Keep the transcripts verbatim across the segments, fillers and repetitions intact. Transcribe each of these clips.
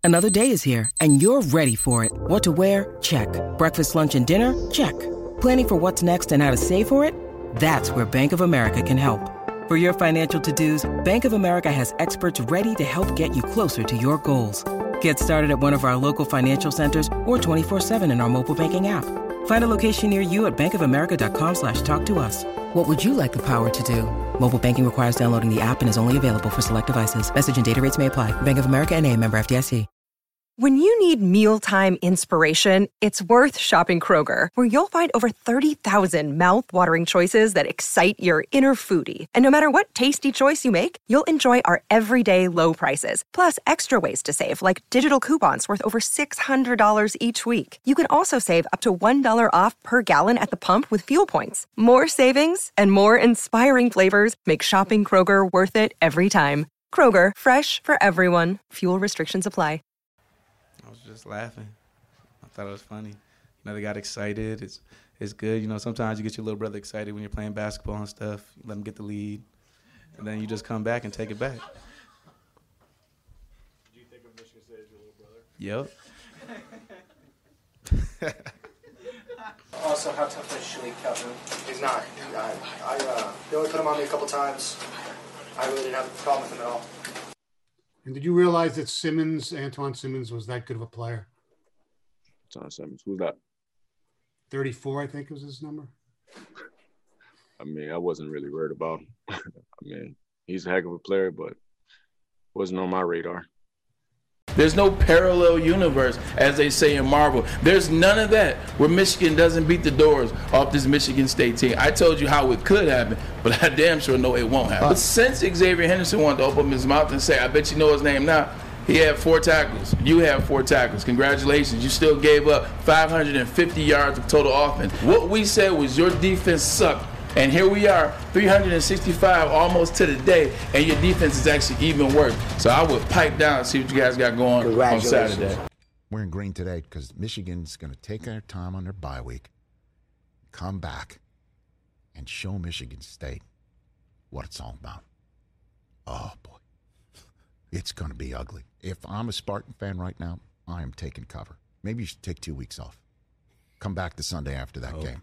Another day is here, and you're ready for it. What to wear? Check. Breakfast, lunch, and dinner? Check. Planning for what's next and how to save for it? That's where Bank of America can help. For your financial to-dos, Bank of America has experts ready to help get you closer to your goals. Get started at one of our local financial centers or twenty-four seven in our mobile banking app. Find a location near you at bankofamerica.com slash talk to us. What would you like the power to do? Mobile banking requires downloading the app and is only available for select devices. Message and data rates may apply. Bank of America N A, member F D I C. When you need mealtime inspiration, it's worth shopping Kroger, where you'll find over thirty thousand mouth-watering choices that excite your inner foodie. And no matter what tasty choice you make, you'll enjoy our everyday low prices, plus extra ways to save, like digital coupons worth over six hundred dollars each week. You can also save up to one dollar off per gallon at the pump with fuel points. More savings and more inspiring flavors make shopping Kroger worth it every time. Kroger, fresh for everyone. Fuel restrictions apply. I was just laughing. I thought it was funny. You know, they got excited. It's it's good. You know, sometimes you get your little brother excited when you're playing basketball and stuff. You let him get the lead, and then you just come back and take it back. Did you think of Michigan State as your little brother? Yep. Also, how tough is Shalik Calhoun? He's not. I, I uh, they only put him on me a couple times. I really didn't have a problem with him at all. And did you realize that Simmons, Antoine Simmons, was that good of a player? Antoine Simmons, who's that? thirty-four, I think was his number. I mean, I wasn't really worried about him. I mean, he's a heck of a player, but wasn't on my radar. There's no parallel universe, as they say in Marvel. There's none of that where Michigan doesn't beat the doors off this Michigan State team. I told you how it could happen, but I damn sure know it won't happen. But since Xavier Henderson wanted to open his mouth and say, I bet you know his name now, he had four tackles. You have four tackles. Congratulations. You still gave up five hundred fifty yards of total offense. What we said was your defense sucked. And here we are, three hundred sixty-five almost to the day, and your defense is actually even worse. So I would pipe down and see what you guys got going on Saturday. We're in green today because Michigan's going to take their time on their bye week, come back, and show Michigan State what it's all about. Oh, boy. It's going to be ugly. If I'm a Spartan fan right now, I am taking cover. Maybe you should take two weeks off. Come back the Sunday after that oh. game.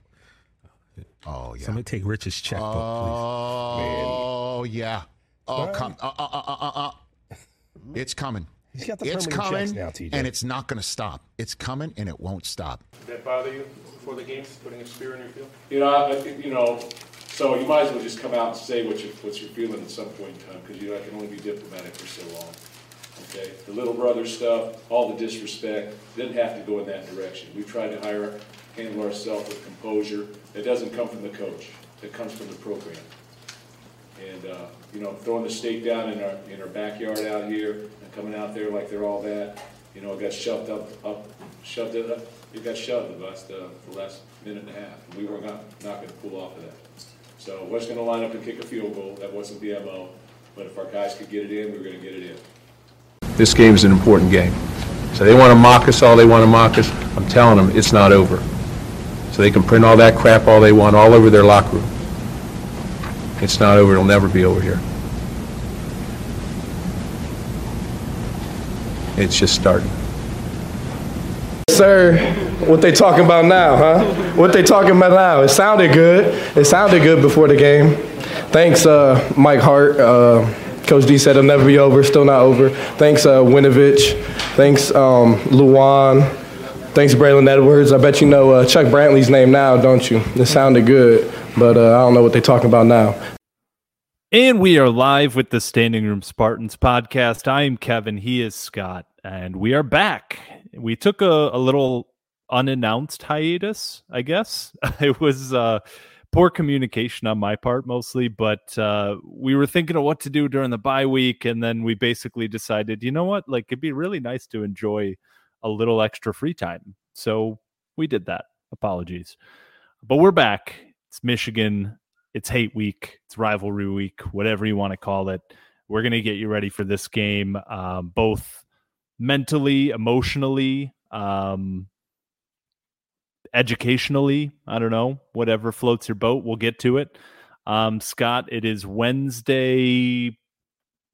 Oh, yeah. Somebody take Rich's checkbook, oh, please. Oh, yeah. Oh, right. come. Uh, uh, uh, uh, uh. It's coming. He's got the it's permanent coming, checks now, T J. And it's not going to stop. It's coming, and it won't stop. Did that bother you before the game, putting a spear in your field? You know, I, I think, you know, so you might as well just come out and say what you're, what you're feeling at some point in time, because you know, I can only be diplomatic for so long. Okay, the little brother stuff, all the disrespect, didn't have to go in that direction. We tried to hire, handle ourselves with composure. It doesn't come from the coach. It comes from the program. And uh, you know, throwing the stake down in our in our backyard out here and coming out there like they're all that, you know, it got shoved up, up, shoved it up. It got shoved the last uh, the last minute and a half. And we were not not going to pull off of that. So was going to line up and kick a field goal. That wasn't the M O. But if our guys could get it in, we were going to get it in. This game is an important game. So they want to mock us all they want to mock us. I'm telling them it's not over. So they can print all that crap all they want all over their locker room. It's not over. It'll never be over here. It's just starting. Sir, what they talking about now, huh? What they talking about now? It sounded good. It sounded good before the game. Thanks, uh, Mike Hart. Uh, Coach D said it'll never be over. Still not over. Thanks, uh, Winovich. Thanks, um, Luwan. Thanks, Braylon Edwards. I bet you know uh, Chuck Brantley's name now, don't you? It sounded good, but uh, I don't know what they're talking about now. And we are live with the Standing Room Spartans podcast. I am Kevin. He is Scott. And we are back. We took a, a little unannounced hiatus, I guess. It was uh, poor communication on my part mostly, but uh, we were thinking of what to do during the bye week, and then we basically decided, you know what, like it'd be really nice to enjoy a little extra free time. So we did that. Apologies. But we're back. It's Michigan. It's hate week. It's rivalry week, whatever you want to call it. We're going to get you ready for this game, um, both mentally, emotionally, um, educationally. I don't know, whatever floats your boat. We'll get to it. Um, Scott, it is Wednesday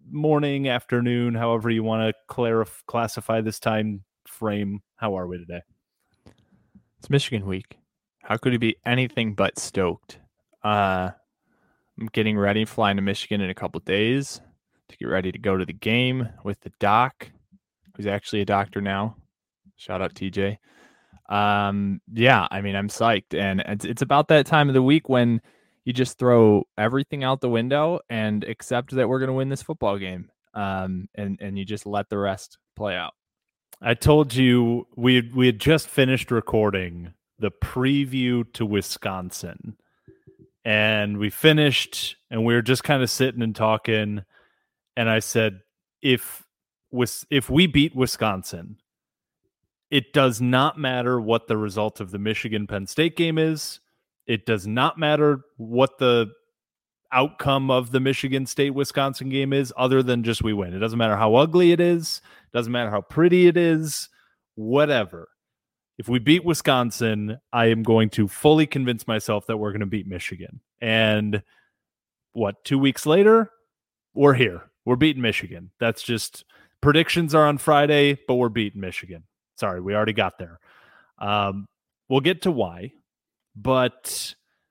morning, afternoon, however you want to clarify, classify this time frame. How are we today? It's Michigan week. How could it be anything but stoked? Uh, I'm getting ready, flying to Michigan in a couple days to get ready to go to the game with the doc, who's actually a doctor now. Shout out T J. Um, yeah, I mean, I'm psyched. And it's, it's about that time of the week when you just throw everything out the window and accept that we're going to win this football game. Um, and, and you just let the rest play out. I told you we had, we had just finished recording the preview to Wisconsin, and we finished and we were just kind of sitting and talking. And I said, if, if we beat Wisconsin, it does not matter what the result of the Michigan-Penn State game is. It does not matter what the outcome of the Michigan State-Wisconsin game is, other than just we win. It doesn't matter how ugly it is. It doesn't matter how pretty it is. Whatever. If we beat Wisconsin, I am going to fully convince myself that we're going to beat Michigan. And what, two weeks later, we're here. We're beating Michigan. That's just, predictions are on Friday, but we're beating Michigan. Sorry, we already got there. Um, we'll get to why, but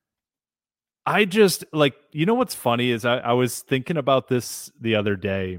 I just like, you know, what's funny is I, I was thinking about this the other day,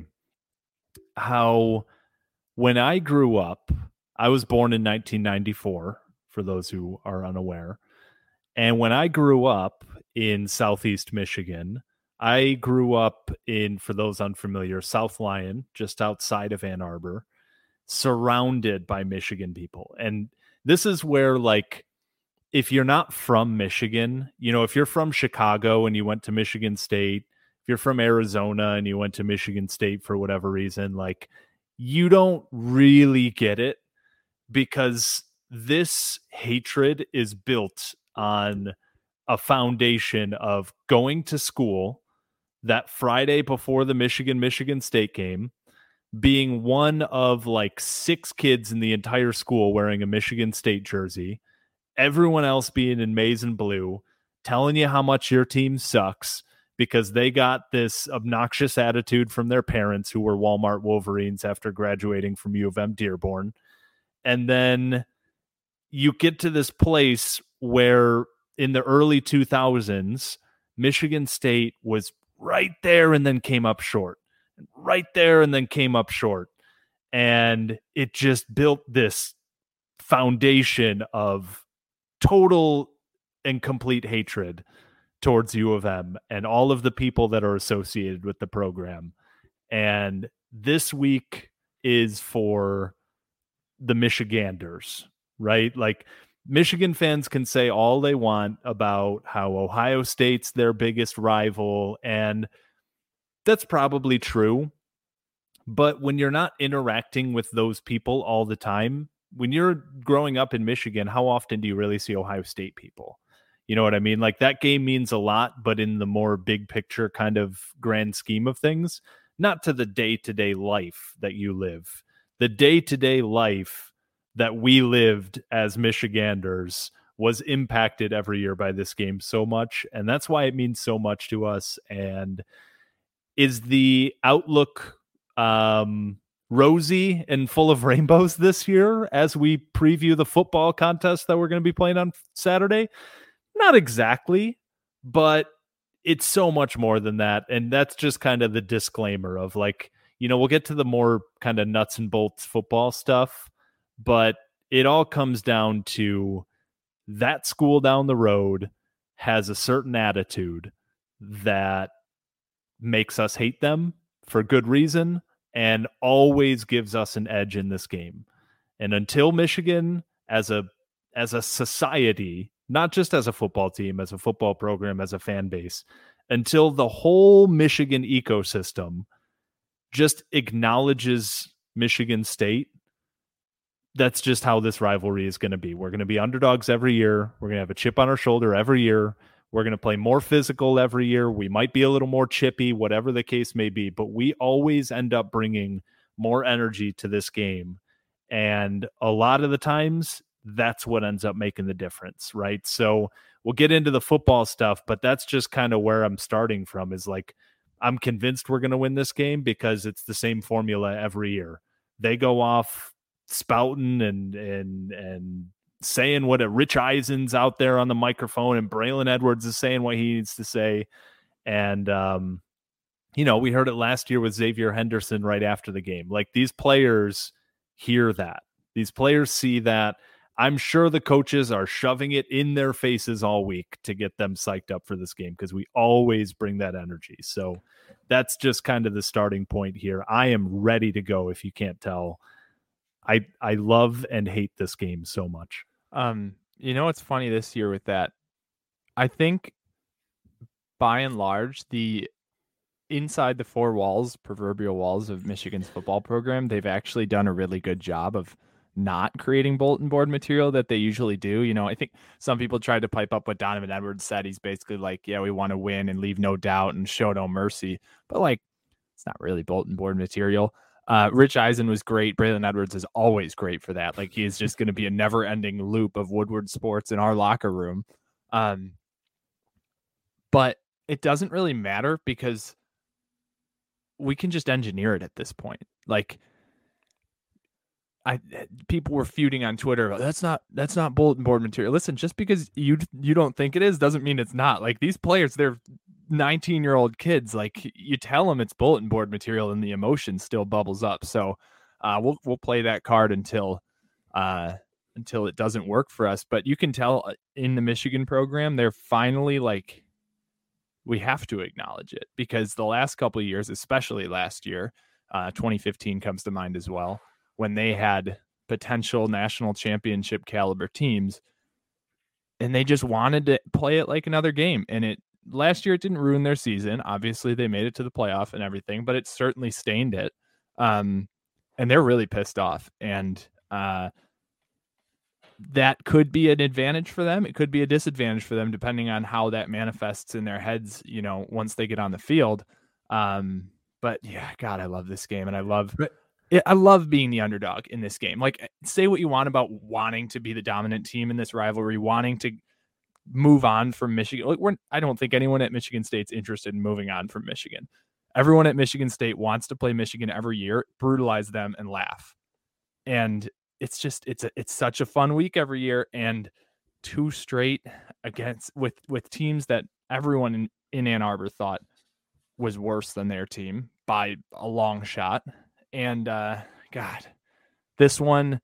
how when I grew up, I was born in nineteen ninety-four, for those who are unaware. And when I grew up in Southeast Michigan, I grew up in, for those unfamiliar, South Lyon, just outside of Ann Arbor, surrounded by Michigan people. And this is where, like, if you're not from Michigan, you know, if you're from Chicago and you went to Michigan State, if you're from Arizona and you went to Michigan State for whatever reason, like, you don't really get it, because this hatred is built on a foundation of going to school that Friday before the Michigan-Michigan State game, being one of like six kids in the entire school wearing a Michigan State jersey, everyone else being in maize and blue, telling you how much your team sucks because they got this obnoxious attitude from their parents who were Walmart Wolverines after graduating from U of M Dearborn. And then you get to this place where in the early two thousands, Michigan State was right there and then came up short. Right there and then came up short. And it just built this foundation of total and complete hatred towards U of M and all of the people that are associated with the program. And this week is for the Michiganders, right? Like, Michigan fans can say all they want about how Ohio State's their biggest rival, and that's probably true. But when you're not interacting with those people all the time, when you're growing up in Michigan, how often do you really see Ohio State people? You know what I mean? Like, that game means a lot, but in the more big picture kind of grand scheme of things, not to the day-to-day life that you live. The day-to-day life that we lived as Michiganders was impacted every year by this game so much, and that's why it means so much to us. And is the outlook um, rosy and full of rainbows this year as we preview the football contest that we're going to be playing on Saturday? Not exactly, but it's so much more than that. And that's just kind of the disclaimer of, like, you know, we'll get to the more kind of nuts and bolts football stuff, but it all comes down to that school down the road has a certain attitude that makes us hate them for good reason and always gives us an edge in this game. And until Michigan as a as a society, not just as a football team, as a football program, as a fan base, until the whole Michigan ecosystem just acknowledges Michigan State, that's just how this rivalry is going to be. We're going to be underdogs every year. We're going to have a chip on our shoulder every year. We're going to play more physical every year. We might be a little more chippy, whatever the case may be, but we always end up bringing more energy to this game. And a lot of the times, that's what ends up making the difference, right? So we'll get into the football stuff, but that's just kind of where I'm starting from, is like, I'm convinced we're going to win this game because it's the same formula every year. They go off spouting and and and saying what a Rich Eisen's out there on the microphone, and Braylon Edwards is saying what he needs to say. And, um, you know, we heard it last year with Xavier Henderson right after the game. Like, these players hear that. These players see that. I'm sure the coaches are shoving it in their faces all week to get them psyched up for this game, because we always bring that energy. So that's just kind of the starting point here. I am ready to go, if you can't tell. I I love and hate this game so much. Um, you know what's funny this year with that? I think by and large, the inside the four walls, proverbial walls of Michigan's football program, they've actually done a really good job of not creating bulletin board material that they usually do. You know, I think some people tried to pipe up what Donovan Edwards said. He's basically like, yeah, we want to win and leave no doubt and show no mercy. But, like, it's not really bulletin board material. Uh, Rich Eisen was great. Braylon Edwards is always great for that. Like, he is just going to be a never-ending loop of Woodward sports in our locker room. Um, but it doesn't really matter because we can just engineer it at this point. Like, I people were feuding on Twitter. That's not that's not bulletin board material. Listen, just because you you don't think it is doesn't mean it's not. Like, these players, they're nineteen year old kids. Like, you tell them it's bulletin board material and the emotion still bubbles up. So uh, we'll we'll play that card until uh, until it doesn't work for us. But you can tell in the Michigan program, they're finally like, we have to acknowledge it, because the last couple of years, especially last year, uh, twenty fifteen comes to mind as well, when they had potential national championship caliber teams and they just wanted to play it like another game. And it last year, it didn't ruin their season. Obviously they made it to the playoff and everything, but it certainly stained it. Um, and they're really pissed off. And uh, that could be an advantage for them. It could be a disadvantage for them, depending on how that manifests in their heads, you know, once they get on the field. Um, but yeah, God, I love this game. And I love, I love being the underdog in this game. Like, say what you want about wanting to be the dominant team in this rivalry, wanting to move on from Michigan. Like, we're, I don't think anyone at Michigan State's interested in moving on from Michigan. Everyone at Michigan State wants to play Michigan every year, brutalize them, and laugh. And it's just, it's a, it's such a fun week every year, and two straight against with, with teams that everyone in, in Ann Arbor thought was worse than their team by a long shot. And uh, God, this one,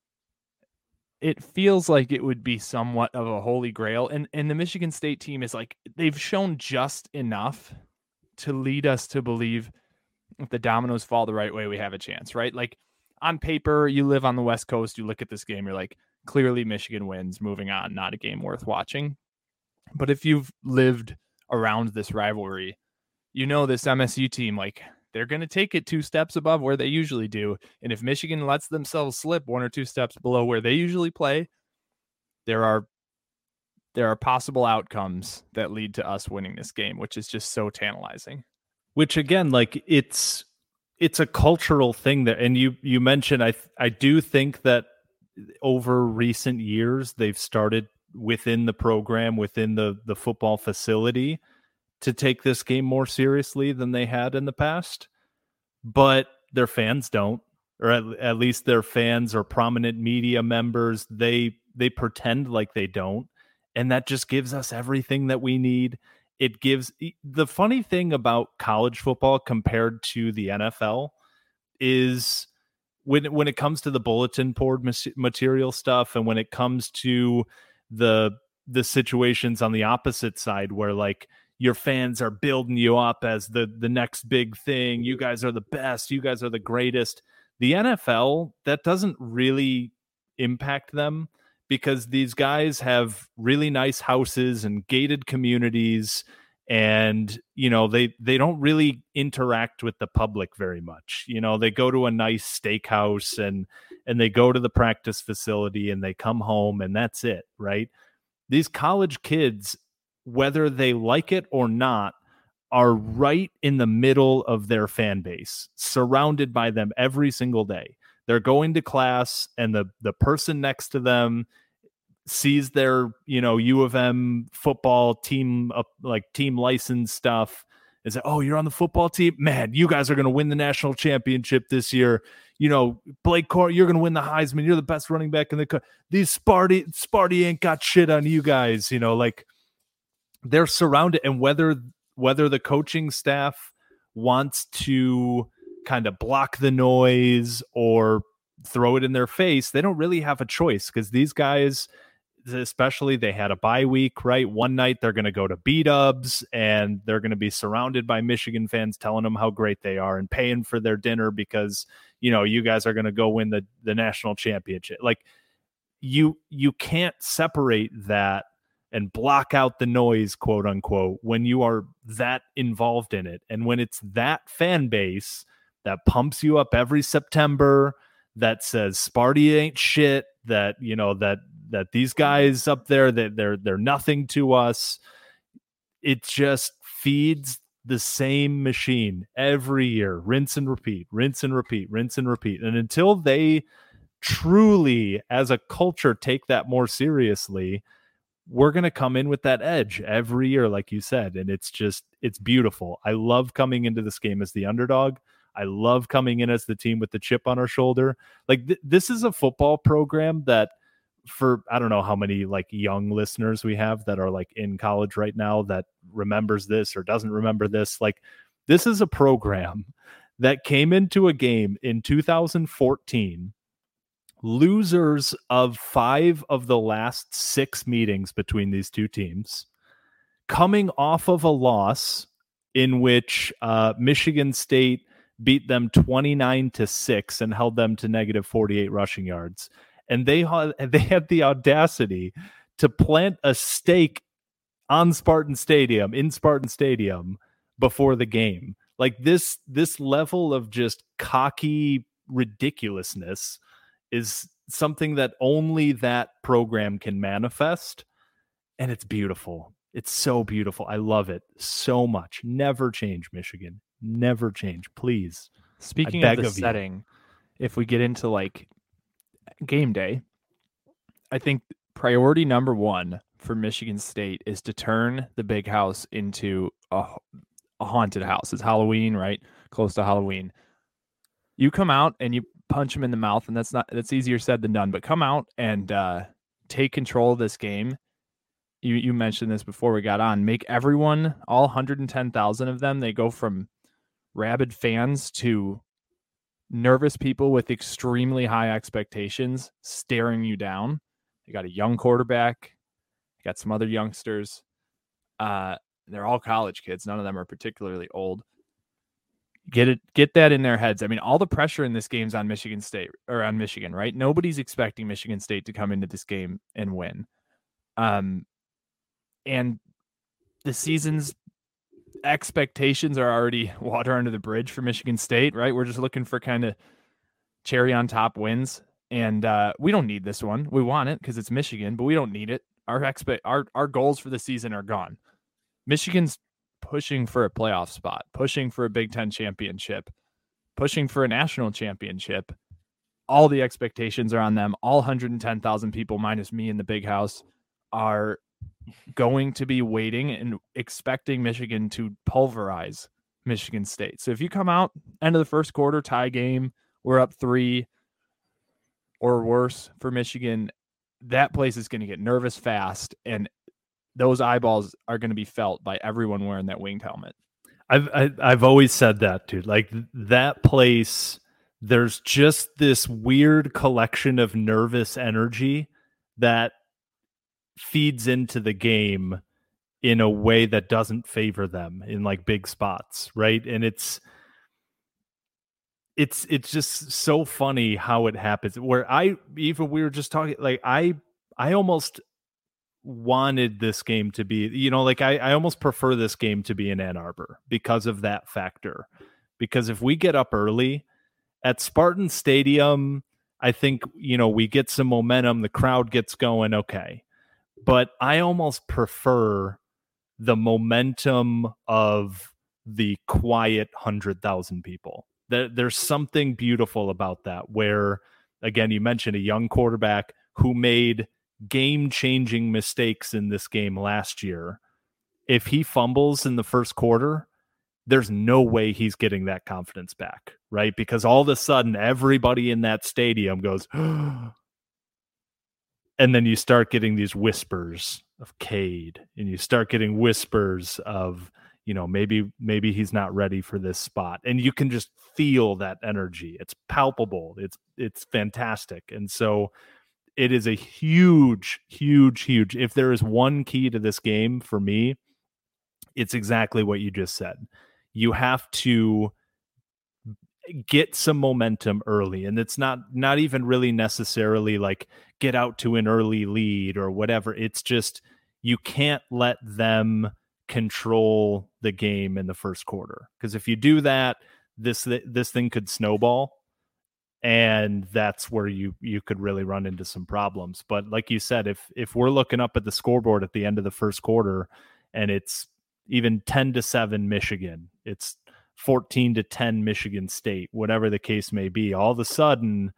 it feels like it would be somewhat of a holy grail. And, and the Michigan State team is like, they've shown just enough to lead us to believe if the dominoes fall the right way, we have a chance, right? Like, on paper, you live on the West Coast, you look at this game, you're like, clearly Michigan wins, moving on, not a game worth watching. But if you've lived around this rivalry, you know this M S U team, like, they're going to take it two steps above where they usually do. And if Michigan lets themselves slip one or two steps below where they usually play, there are there are possible outcomes that lead to us winning this game, which is just so tantalizing. Which, again, like, it's it's a cultural thing that, and you you mentioned, I I do think that over recent years they've started within the program, within the the football facility, to take this game more seriously than they had in the past, but their fans don't, or at, at least their fans or prominent media members, they they pretend like they don't, and that just gives us everything that we need. It gives the funny thing about college football compared to the N F L is when when it comes to the bulletin board material stuff, and when it comes to the the situations on the opposite side where, like, your fans are building you up as the, the next big thing. You guys are the best. You guys are the greatest. The N F L, that doesn't really impact them, because these guys have really nice houses and gated communities, and, you know, they, they don't really interact with the public very much. You know, they go to a nice steakhouse and, and they go to the practice facility and they come home, and that's it, right? These college kids, whether they like it or not, are right in the middle of their fan base, surrounded by them every single day. They're going to class, and the, the person next to them sees their, you know, U of M football team, uh, like team license stuff, and say, oh, you're on the football team? Man, you guys are going to win the national championship this year. You know, Blake Corum, you're going to win the Heisman. You're the best running back in the country. These Sparty, Sparty ain't got shit on you guys. You know, like they're surrounded. And whether whether the coaching staff wants to kind of block the noise or throw it in their face, they don't really have a choice, because these guys, especially, they had a bye week, right? One night they're going to go to B-dubs and they're going to be surrounded by Michigan fans telling them how great they are and paying for their dinner because, you know, you guys are going to go win the, the national championship. Like you, you can't separate that and block out the noise, quote unquote, when you are that involved in it. And when it's that fan base that pumps you up every September, that says Sparty ain't shit, that, you know, that, that these guys up there, that they're they're nothing to us. It just feeds the same machine every year. Rinse and repeat, rinse and repeat, rinse and repeat. And until they truly, as a culture, take that more seriously, we're going to come in with that edge every year, like you said. And it's just, it's beautiful. I love coming into this game as the underdog. I love coming in as the team with the chip on our shoulder. Like th- this is a football program that, for I don't know how many like young listeners we have that are like in college right now that remembers this or doesn't remember this. Like this is a program that came into a game in two thousand fourteen, losers of five of the last six meetings between these two teams, coming off of a loss in which uh, Michigan State beat them twenty-nine to six and held them to negative forty-eight rushing yards. And they had, they had the audacity to plant a stake on Spartan Stadium, in Spartan Stadium, before the game. Like this, this level of just cocky ridiculousness is something that only that program can manifest. And it's beautiful. It's so beautiful. I love it so much. Never change, Michigan. Never change, please. Speaking of the of setting, if we get into like game day, I think priority number one for Michigan State is to turn the big house into a, a haunted house. It's Halloween, right? Close to Halloween. You come out and you punch them in the mouth, and that's not that's easier said than done. But come out and uh, take control of this game. You you mentioned this before we got on. Make everyone, all one hundred ten thousand of them, they go from rabid fans to nervous people with extremely high expectations staring you down. You got a young quarterback, you got some other youngsters. Uh, they're all college kids. None of them are particularly old. Get it, get that in their heads. I mean, all the pressure in this game's on Michigan State or on Michigan, right? Nobody's expecting Michigan State to come into this game and win. Um, and the season's expectations are already water under the bridge for Michigan State, right? We're just looking for kind of cherry on top wins. And uh, we don't need this one. We want it because it's Michigan, but we don't need it. Our expect our, our goals for the season are gone. Michigan's pushing for a playoff spot, pushing for a Big Ten championship, pushing for a national championship. All the expectations are on them. All one hundred ten thousand people, minus me in the big house, are going to be waiting and expecting Michigan to pulverize Michigan State. So if you come out end of the first quarter, tie game, we're up three or worse for Michigan, that place is going to get nervous fast, and those eyeballs are going to be felt by everyone wearing that winged helmet. I've I, I've always said that, dude. Like that place, there's just this weird collection of nervous energy that feeds into the game in a way that doesn't favor them in like big spots, right? And it's it's it's just so funny how it happens. Where I even we were just talking, like I I almost wanted this game to be, you know, like I, I almost prefer this game to be in Ann Arbor because of that factor. Because if we get up early at Spartan Stadium, I think, you know, we get some momentum, the crowd gets going, okay. But I almost prefer the momentum of the quiet one hundred thousand people. There, there's something beautiful about that where, again, you mentioned a young quarterback who made game-changing mistakes in this game last year. If he fumbles in the first quarter, there's no way he's getting that confidence back, right? Because all of a sudden, everybody in that stadium goes, and then you start getting these whispers of Cade, and you start getting whispers of, you know, maybe maybe he's not ready for this spot, and you can just feel that energy. It's palpable. It's it's fantastic, and so it is a huge, huge, huge. If there is one key to this game for me, it's exactly what you just said. You have to get some momentum early, and it's not not even really necessarily like get out to an early lead or whatever. It's just you can't let them control the game in the first quarter, because if you do that, this this thing could snowball, and that's where you you could really run into some problems. But like you said, if if we're looking up at the scoreboard at the end of the first quarter and it's even ten to seven Michigan, it's fourteen to ten Michigan State, whatever the case may be, all of a sudden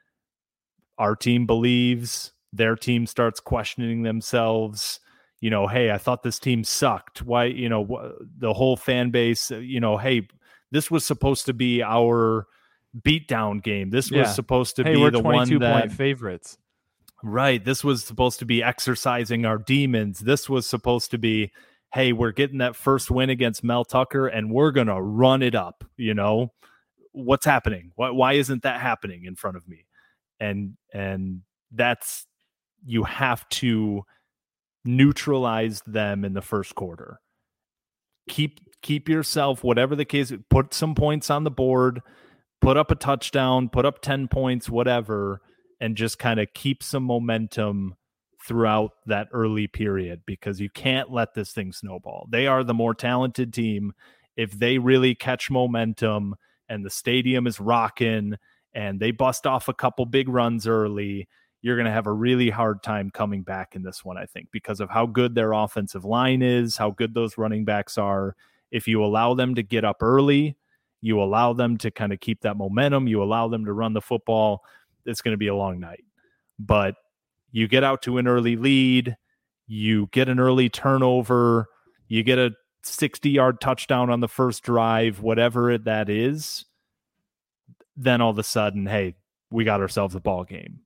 our team believes, their team starts questioning themselves. You know, hey, I thought this team sucked. Why, you know, wh- the whole fan base, you know, hey, this was supposed to be our beatdown game. This Yeah. was supposed to Hey, be we're the one twenty-two that point favorites. Right. This was supposed to be exercising our demons. This was supposed to be, hey, we're getting that first win against Mel Tucker and we're going to run it up. You know, what's happening? Why, why isn't that happening in front of me? And, and that's, you have to neutralize them in the first quarter. Keep, keep yourself, whatever the case, put some points on the board, put up a touchdown, put up ten points, whatever, and just kind of keep some momentum throughout that early period, because you can't let this thing snowball. They are the more talented team. If they really catch momentum and the stadium is rocking and they bust off a couple big runs early, you're going to have a really hard time coming back in this one, I think, because of how good their offensive line is, how good those running backs are. If you allow them to get up early, you allow them to kind of keep that momentum, you allow them to run the football, it's going to be a long night. But you get out to an early lead, you get an early turnover, you get a sixty-yard touchdown on the first drive, whatever that is, then all of a sudden, hey, we got ourselves a ball game.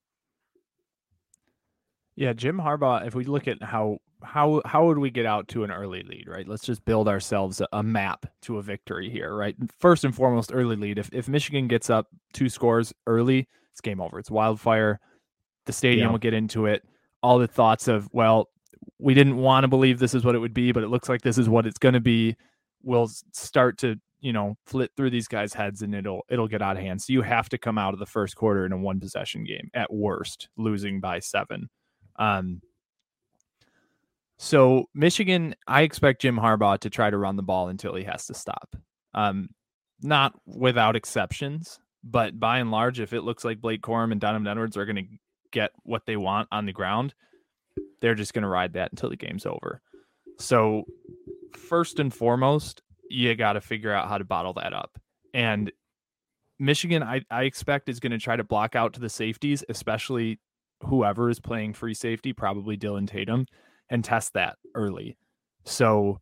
Yeah, Jim Harbaugh, if we look at how how how would we get out to an early lead, right? Let's just build ourselves a, a map to a victory here, right? First and foremost, early lead. If if Michigan gets up two scores early, it's game over. It's wildfire. The stadium Yeah. will get into it. All the thoughts of, well, we didn't want to believe this is what it would be, but it looks like this is what it's going to be, will start to, you know, flit through these guys' heads, and it'll it'll get out of hand. So you have to come out of the first quarter in a one possession game at worst, losing by seven. Um, so Michigan, I expect Jim Harbaugh to try to run the ball until he has to stop. Um, not without exceptions, but by and large, if it looks like Blake Corum and Donovan Edwards are going to get what they want on the ground, they're just going to ride that until the game's over. So first and foremost, you got to figure out how to bottle that up. And Michigan, I, I expect, is going to try to block out to the safeties, especially whoever is playing free safety, probably Dylan Tatum, and test that early. So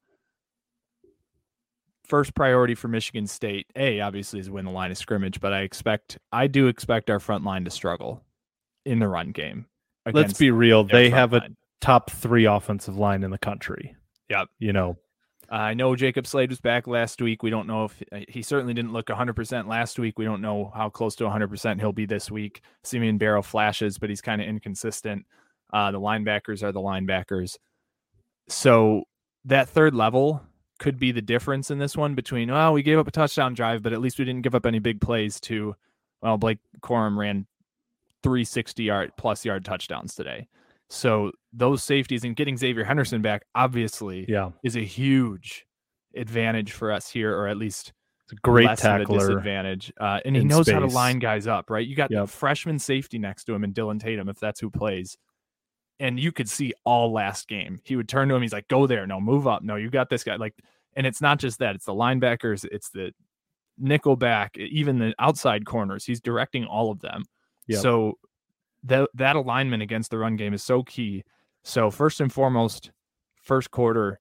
first priority for Michigan State, A, obviously, is win the line of scrimmage, but I expect, I do expect our front line to struggle in the run game. Let's be real. They have a line. top three offensive line in the country. Yep. You know, Uh, I know Jacob Slade was back last week. We don't know if he certainly didn't look one hundred percent last week. We don't know how close to one hundred percent he'll be this week. Simeon Barrow flashes, but he's kind of inconsistent. Uh, the linebackers are the linebackers. So that third level could be the difference in this one between, oh, we gave up a touchdown drive, but at least we didn't give up any big plays, to, well, Blake Corum ran three sixty-yard plus yard touchdowns today. So those safeties and getting Xavier Henderson back, obviously, yeah. is a huge advantage for us here, or at least it's a great less of a tackler disadvantage. Uh, and he in knows how to space. line guys up, right? You got Yep. the freshman safety next to him and Dylan Tatum, if that's who plays. And you could see all last game. He would turn to him. He's like, go there. No, move up. No, you got this guy. Like, and it's not just that. It's the linebackers. It's the nickel back, even the outside corners. He's directing all of them. Yep. So that that alignment against the run game is so key. So first and foremost, first quarter,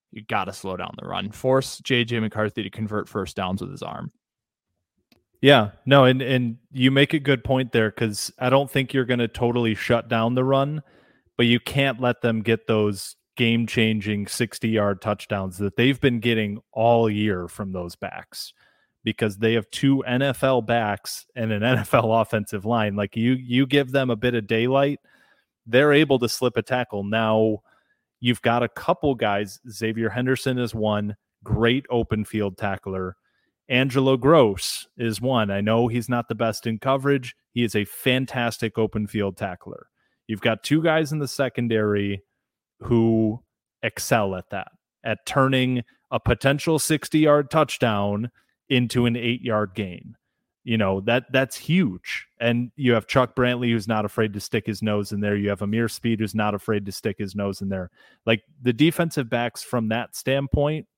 You got to slow down the run. Force J J McCarthy to convert first downs with his arm. Yeah, no, and, and you make a good point there, because I don't think you're going to totally shut down the run, but you can't let them get those game-changing sixty-yard touchdowns that they've been getting all year from those backs, because they have two N F L backs and an N F L offensive line. Like, you you give them a bit of daylight, they're able to slip a tackle. Now, you've got a couple guys. Xavier Henderson is one, great open field tackler. Angelo Gross is one. I know he's not the best in coverage. He is a fantastic open field tackler. You've got two guys in the secondary who excel at that, at turning a potential sixty-yard touchdown into an eight-yard gain. You know, that that's huge. And you have Chuck Brantley, who's not afraid to stick his nose in there. You have Amir Speed, who's not afraid to stick his nose in there. Like, the defensive backs from that standpoint,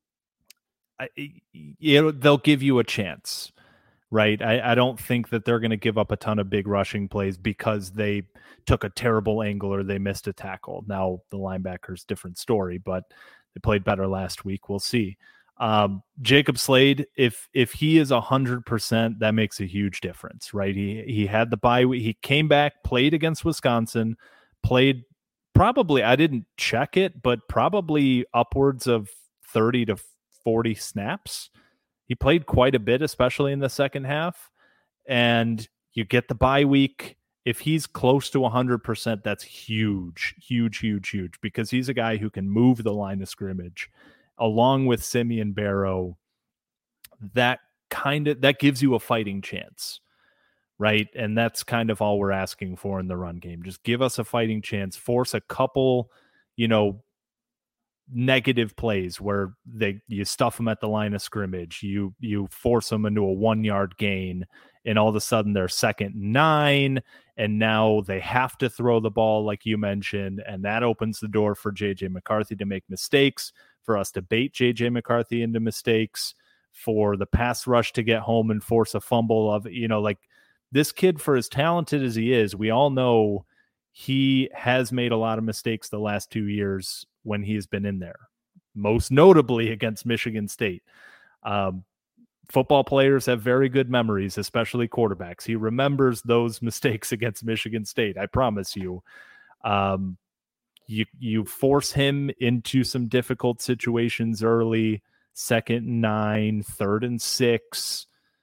I, you know, they'll give you a chance, right? I, I don't think that they're going to give up a ton of big rushing plays because they took a terrible angle or they missed a tackle. Now, the linebacker's different story, but they played better last week. We'll see. Um, Jacob Slade, if if he is one hundred percent, that makes a huge difference, right? He he had the bye week. He came back, played against Wisconsin, played probably, I didn't check it, but probably upwards of thirty to forty snaps. He played quite a bit, especially in the second half. And you get the bye week. If he's close to one hundred percent, that's huge, huge, huge, huge, because he's a guy who can move the line of scrimmage along with Simeon Barrow. That kind of, that gives you a fighting chance, right? And that's kind of all we're asking for in the run game. Just give us a fighting chance, force a couple, you know, negative plays where they you stuff them at the line of scrimmage, you you force them into a one yard gain, and all of a sudden they're second nine, and now they have to throw the ball like you mentioned, and that opens the door for J J McCarthy to make mistakes, for us to bait J J McCarthy into mistakes, for the pass rush to get home and force a fumble of, you know, like, this kid, for as talented as he is, we all know he has made a lot of mistakes the last two years when he's been in there, most notably against Michigan State. Um, football players have very good memories, especially quarterbacks. He remembers those mistakes against Michigan State, I promise you. Um, you you force him into some difficult situations early, second and nine, third and six.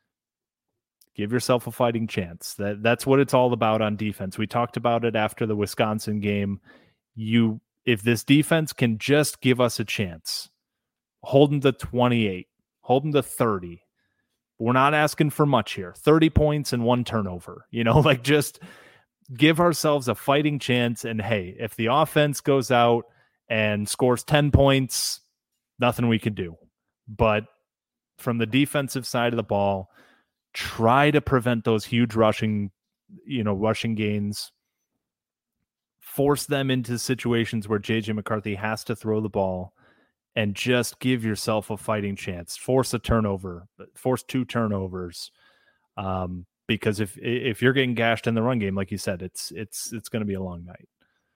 Give yourself a fighting chance. That that's what it's all about on defense. We talked about it after the Wisconsin game. You, if this defense can just give us a chance, hold them to twenty-eight, hold them to thirty. We're not asking for much here. thirty points and one turnover. You know, like, just give ourselves a fighting chance. And hey, if the offense goes out and scores ten points, nothing we can do. But from the defensive side of the ball, try to prevent those huge rushing, you know, rushing gains. Force them into situations where J J McCarthy has to throw the ball, and just give yourself a fighting chance. Force a turnover, force two turnovers. Um, because if if you're getting gashed in the run game, like you said, it's it's it's going to be a long night.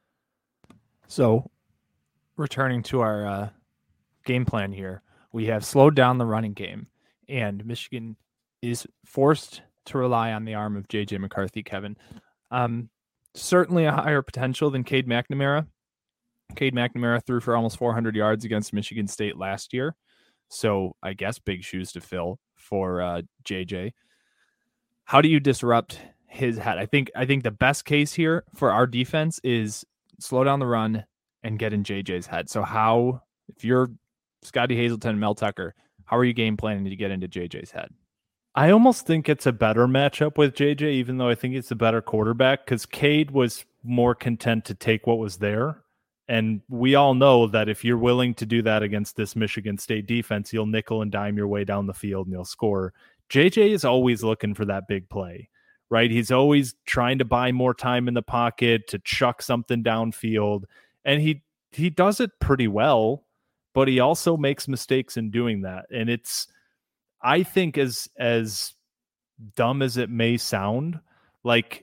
So, returning to our uh, game plan here, we have slowed down the running game, and Michigan is forced to rely on the arm of J J McCarthy, Kevin. Um, certainly a higher potential than Cade McNamara. Cade McNamara threw for almost four hundred yards against Michigan State last year. So I guess big shoes to fill for uh, J J. How do you disrupt his head? I think I think the best case here for our defense is slow down the run and get in J J's head. So how, if you're Scotty Hazelton and Mel Tucker, how are you game planning to get into J J's head? I almost think it's a better matchup with J J, even though I think it's a better quarterback, because Cade was more content to take what was there. And we all know that if you're willing to do that against this Michigan State defense, you'll nickel and dime your way down the field and you'll score. J J is always looking for that big play, right? He's always trying to buy more time in the pocket, to chuck something downfield. And he he does it pretty well, but he also makes mistakes in doing that. And it's, I think, as as dumb as it may sound, like,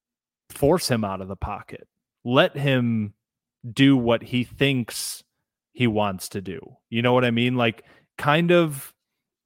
force him out of the pocket. Let him do what he thinks he wants to do. You know what I mean? Like, kind of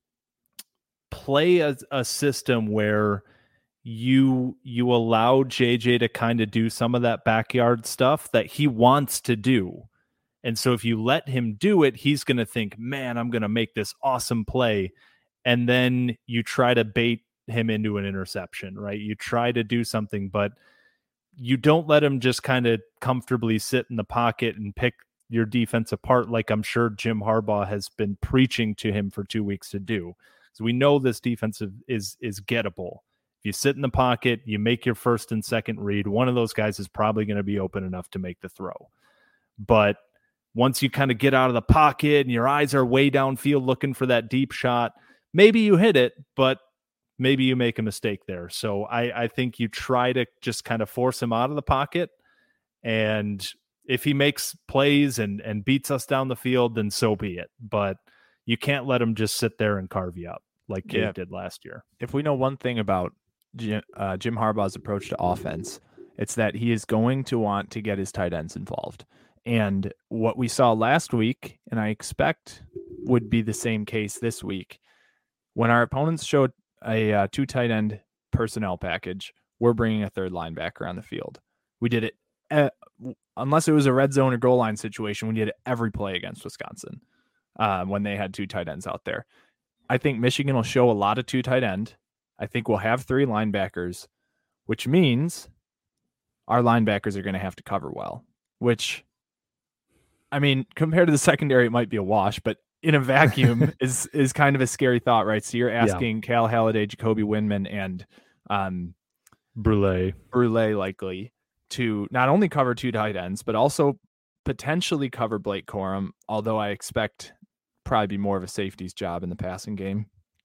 play a, a system where you you allow J J to kind of do some of that backyard stuff that he wants to do. And so if you let him do it, he's going to think, man, I'm going to make this awesome play. And then you try to bait him into an interception, right? You try to do something, but you don't let him just kind of comfortably sit in the pocket and pick your defense apart like I'm sure Jim Harbaugh has been preaching to him for two weeks to do. So we know this defensive is is gettable. If you sit in the pocket, you make your first and second read, one of those guys is probably going to be open enough to make the throw. But once you kind of get out of the pocket and your eyes are way downfield looking for that deep shot, maybe you hit it, but maybe you make a mistake there. So I, I think you try to just kind of force him out of the pocket. And if he makes plays and, and beats us down the field, then so be it. But you can't let him just sit there and carve you up like Cade Yeah. did last year. If we know one thing about Jim, uh, Jim Harbaugh's approach to offense, it's that he is going to want to get his tight ends involved. And what we saw last week, and I expect would be the same case this week, when our opponents showed a uh, two tight end personnel package, we're bringing a third linebacker on the field. We did it, uh, unless it was a red zone or goal line situation, we did it every play against Wisconsin uh, when they had two tight ends out there. I think Michigan will show a lot of two tight end. I think we'll have three linebackers, which means our linebackers are going to have to cover well, which, I mean, compared to the secondary, it might be a wash, but in a vacuum is is kind of a scary thought, right? So you're asking yeah. Cal Halliday, Jacoby Windman, and um, Brule. Brule likely to not only cover two tight ends, but also potentially cover Blake Corum, although I expect probably be more of a safety's job in the passing game.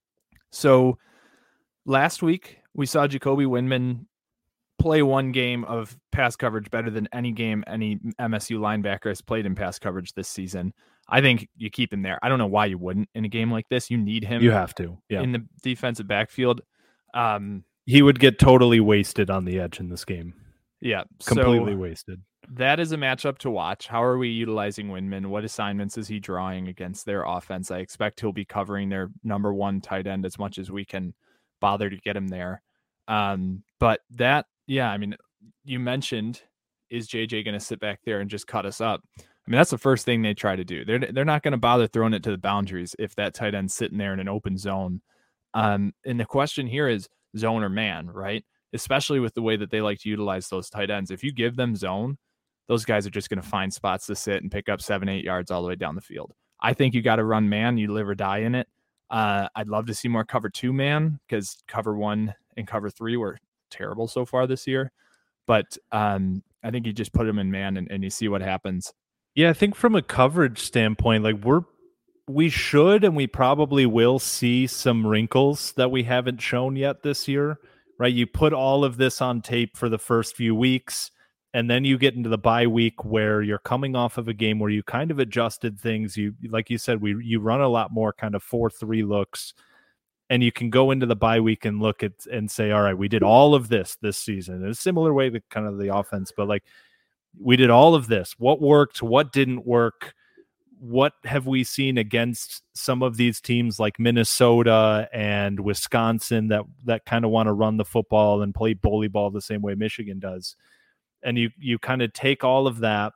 So last week, we saw Jacoby Windman play one game of pass coverage better than any game any M S U linebacker has played in pass coverage this season. I think you keep him there. I don't know why you wouldn't in a game like this. You need him. You have to. Yeah. In the defensive backfield. Um, he would get totally wasted on the edge in this game. Yeah. Completely so wasted. That is a matchup to watch. How are we utilizing Windman? What assignments is he drawing against their offense? I expect he'll be covering their number one tight end as much as we can bother to get him there. Um, but that, yeah, I mean, you mentioned, is J J going to sit back there and just cut us up? I mean, that's the first thing they try to do. They're they're not going to bother throwing it to the boundaries if that tight end's sitting there in an open zone. Um, and the question here is zone or man, right? Especially with the way that they like to utilize those tight ends. If you give them zone, those guys are just going to find spots to sit and pick up seven, eight yards all the way down the field. I think you got to run man. You live or die in it. Uh, I'd love to see more cover two man because cover one and cover three were terrible so far this year. But um, I think you just put them in man and, and you see what happens. Yeah, I think from a coverage standpoint, like we're we should and we probably will see some wrinkles that we haven't shown yet this year, right? You put all of this on tape for the first few weeks, and then you get into the bye week where you're coming off of a game where you kind of adjusted things. You, like you said, we you run a lot more kind of four three looks, and you can go into the bye week and look at and say, all right, we did all of this this season in a similar way to kind of the offense, but like, we did all of this. What worked? What didn't work? What have we seen against some of these teams like Minnesota and Wisconsin that that kind of want to run the football and play bully ball the same way Michigan does? And you you kind of take all of that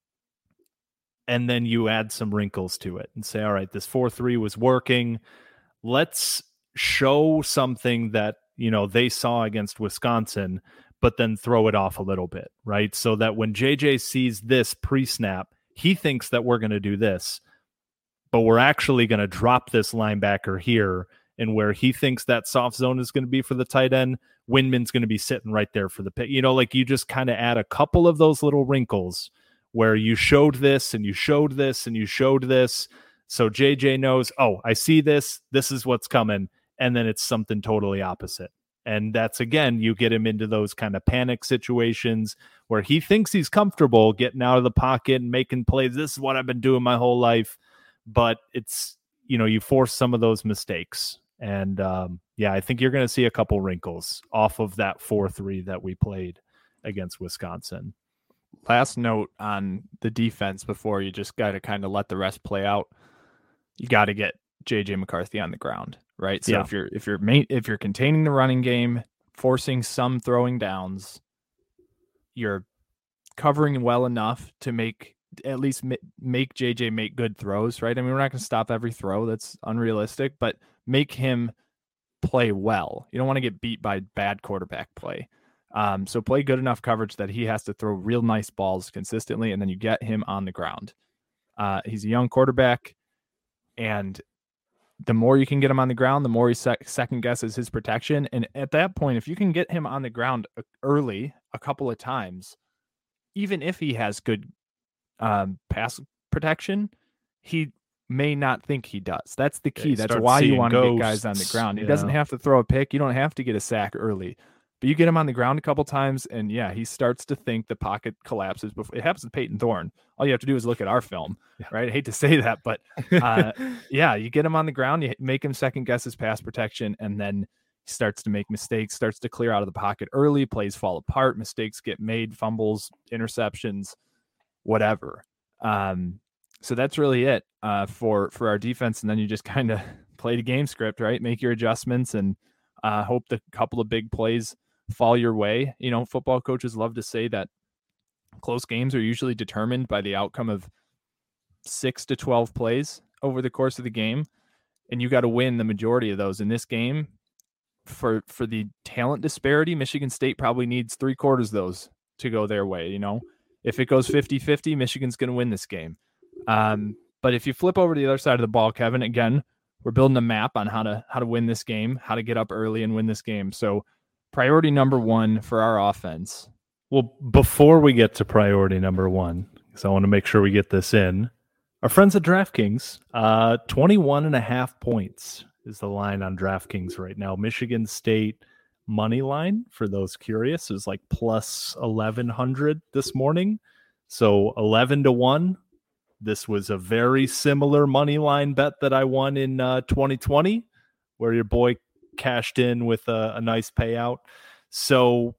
and then you add some wrinkles to it and say, all right, this four three was working. Let's show something that, you know, they saw against Wisconsin, but then throw it off a little bit, right? So that when J J sees this pre-snap, he thinks that we're going to do this, but we're actually going to drop this linebacker here, and where he thinks that soft zone is going to be for the tight end, Windman's going to be sitting right there for the pick. You know, like you just kind of add a couple of those little wrinkles where you showed this and you showed this and you showed this. So J J knows, oh, I see this, this is what's coming. And then it's something totally opposite. And that's, again, you get him into those kind of panic situations where he thinks he's comfortable getting out of the pocket and making plays. This is what I've been doing my whole life. But it's, you know, you force some of those mistakes. And, um, yeah, I think you're going to see a couple wrinkles off of that four three that we played against Wisconsin. last note on the defense before you just got to kind of let the rest play out. You got to get J J McCarthy on the ground, right? So Yeah. if you're if you're main, if you're containing the running game, forcing some throwing downs, you're covering well enough to make at least ma- make J J make good throws, right? I mean, we're not going to stop every throw. That's unrealistic, but make him play well. You don't want to get beat by bad quarterback play. Um, so play good enough coverage that he has to throw real nice balls consistently, and then you get him on the ground. Uh, he's a young quarterback, and the more you can get him on the ground, the more he sec- second guesses his protection. And at that point, if you can get him on the ground early a couple of times, even if he has good um, pass protection, he may not think he does. That's the key. Yeah, That's starts why you seeing want to get guys on the ghosts. ground. He Yeah. doesn't have to throw a pick. You don't have to get a sack early. But you get him on the ground a couple times, and yeah, he starts to think the pocket collapses. Before it happens with Peyton Thorne. All you have to do is look at our film, right? I hate to say that, but uh, yeah, you get him on the ground, you make him second guess his pass protection, and then he starts to make mistakes, starts to clear out of the pocket early, plays fall apart, mistakes get made, fumbles, interceptions, whatever. Um, so that's really it uh, for for our defense, and then you just kind of play the game script, right? Make your adjustments and uh, hope the couple of big plays fall your way. You know, football coaches love to say that close games are usually determined by the outcome of six to twelve plays over the course of the game. And you got to win the majority of those in this game. For, for the talent disparity, Michigan State probably needs three quarters of those to go their way. You know, if it goes fifty-fifty, Michigan's going to win this game. Um, but if you flip over to the other side of the ball, Kevin, again, we're building a map on how to, how to win this game, how to get up early and win this game. So priority number one for our offense. Well, before we get to priority number one, because I want to make sure we get this in, our friends at DraftKings, uh, twenty-one and a half points is the line on DraftKings right now. Michigan State money line, for those curious, is like plus eleven hundred this morning. So eleven to one. This was a very similar money line bet that I won in uh, twenty twenty, where your boy cashed in with a, a nice payout. So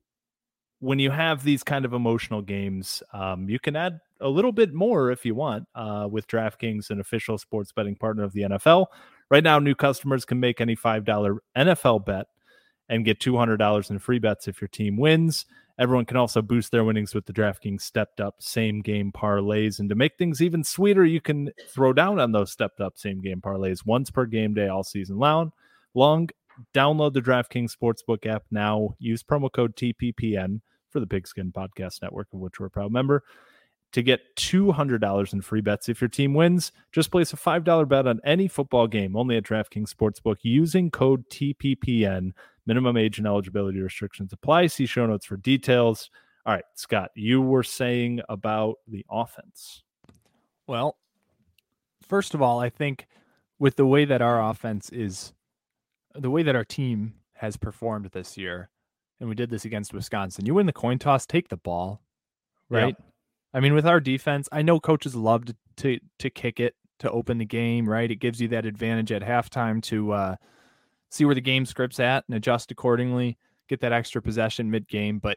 when you have these kind of emotional games, um, you can add a little bit more if you want uh, with DraftKings, an official sports betting partner of the N F L. Right now, new customers can make any five dollar N F L bet and get two hundred dollars in free bets if your team wins. Everyone can also boost their winnings with the DraftKings stepped up same game parlays. And to make things even sweeter, you can throw down on those stepped up same game parlays once per game day all season long. Long, download the DraftKings Sportsbook app now. Use promo code T P P N for the Pigskin Podcast Network, of which we're a proud member, to get two hundred dollars in free bets if your team wins. Just place a five dollar bet on any football game only at DraftKings Sportsbook using code T P P N. Minimum age and eligibility restrictions apply. See show notes for details. All right, Scott, you were saying about the offense. Well, first of all, I think with the way that our offense is, the way that our team has performed this year, and we did this against Wisconsin, you win the coin toss, take the ball, right? Yeah. I mean, with our defense, I know coaches love to, to to kick it to open the game, right? It gives you that advantage at halftime to uh, see where the game script's at and adjust accordingly, get that extra possession mid-game. But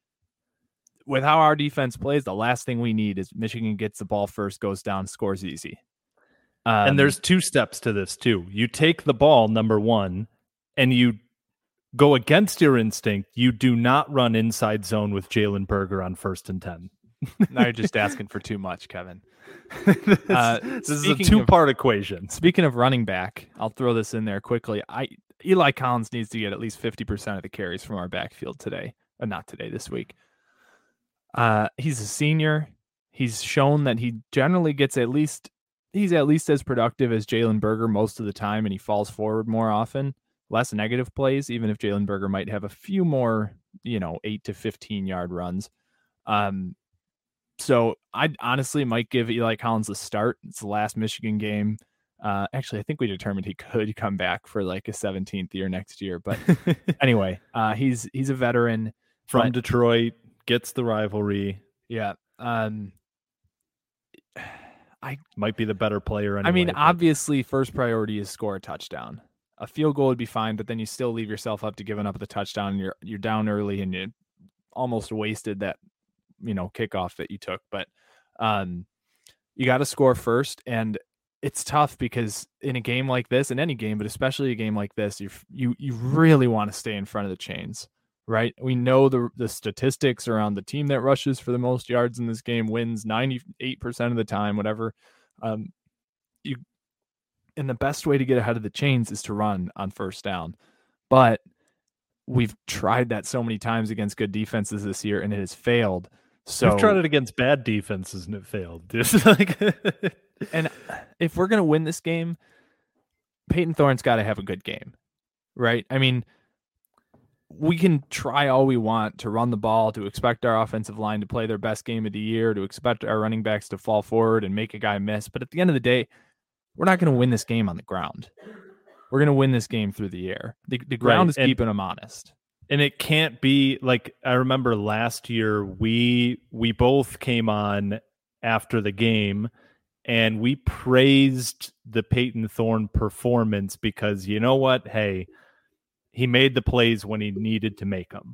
with how our defense plays, the last thing we need is Michigan gets the ball first, goes down, scores easy. Um, and there's two steps to this, too. You take the ball, number one, and you go against your instinct. You do not run inside zone with Jalen Berger on first and ten. Now you're just asking for too much, Kevin. this, uh, this is a two-part of, equation. Speaking of running back, I'll throw this in there quickly. I Eli Collins needs to get at least fifty percent of the carries from our backfield today. Uh, not today, this week. Uh, he's a senior. He's shown that he generally gets at least, he's at least as productive as Jalen Berger most of the time, and he falls forward more often. Less negative plays, even if Jalen Berger might have a few more, you know, eight to fifteen yard runs. Um, So I honestly might give Eli Collins a start. It's the last Michigan game. Uh, actually, I think we determined he could come back for like a seventeenth year next year. But anyway, uh, he's he's a veteran from but, Detroit, gets the rivalry. Yeah, um, I might be the better player. Anyway, I mean, but... obviously, first priority is score a touchdown. A field goal would be fine, but then you still leave yourself up to giving up the touchdown. And you're you're down early, and you almost wasted that you know, kickoff that you took, but um, you got to score first. And it's tough because in a game like this, in any game, but especially a game like this, you you you really want to stay in front of the chains, right? We know the the statistics around the team that rushes for the most yards in this game wins ninety-eight percent of the time, whatever. Um, you and the best way to get ahead of the chains is to run on first down, but we've tried that so many times against good defenses this year, and it has failed. So we've tried it against bad defenses, and it failed. Just like. And if we're going to win this game, Peyton Thorne's got to have a good game, right? I mean, we can try all we want to run the ball, to expect our offensive line to play their best game of the year, to expect our running backs to fall forward and make a guy miss. But at the end of the day, we're not going to win this game on the ground. We're going to win this game through the air. The, the ground right. is and, keeping them honest. And it can't be like, I remember last year, we we both came on after the game and we praised the Peyton Thorne performance because, you know what? Hey, he made the plays when he needed to make them.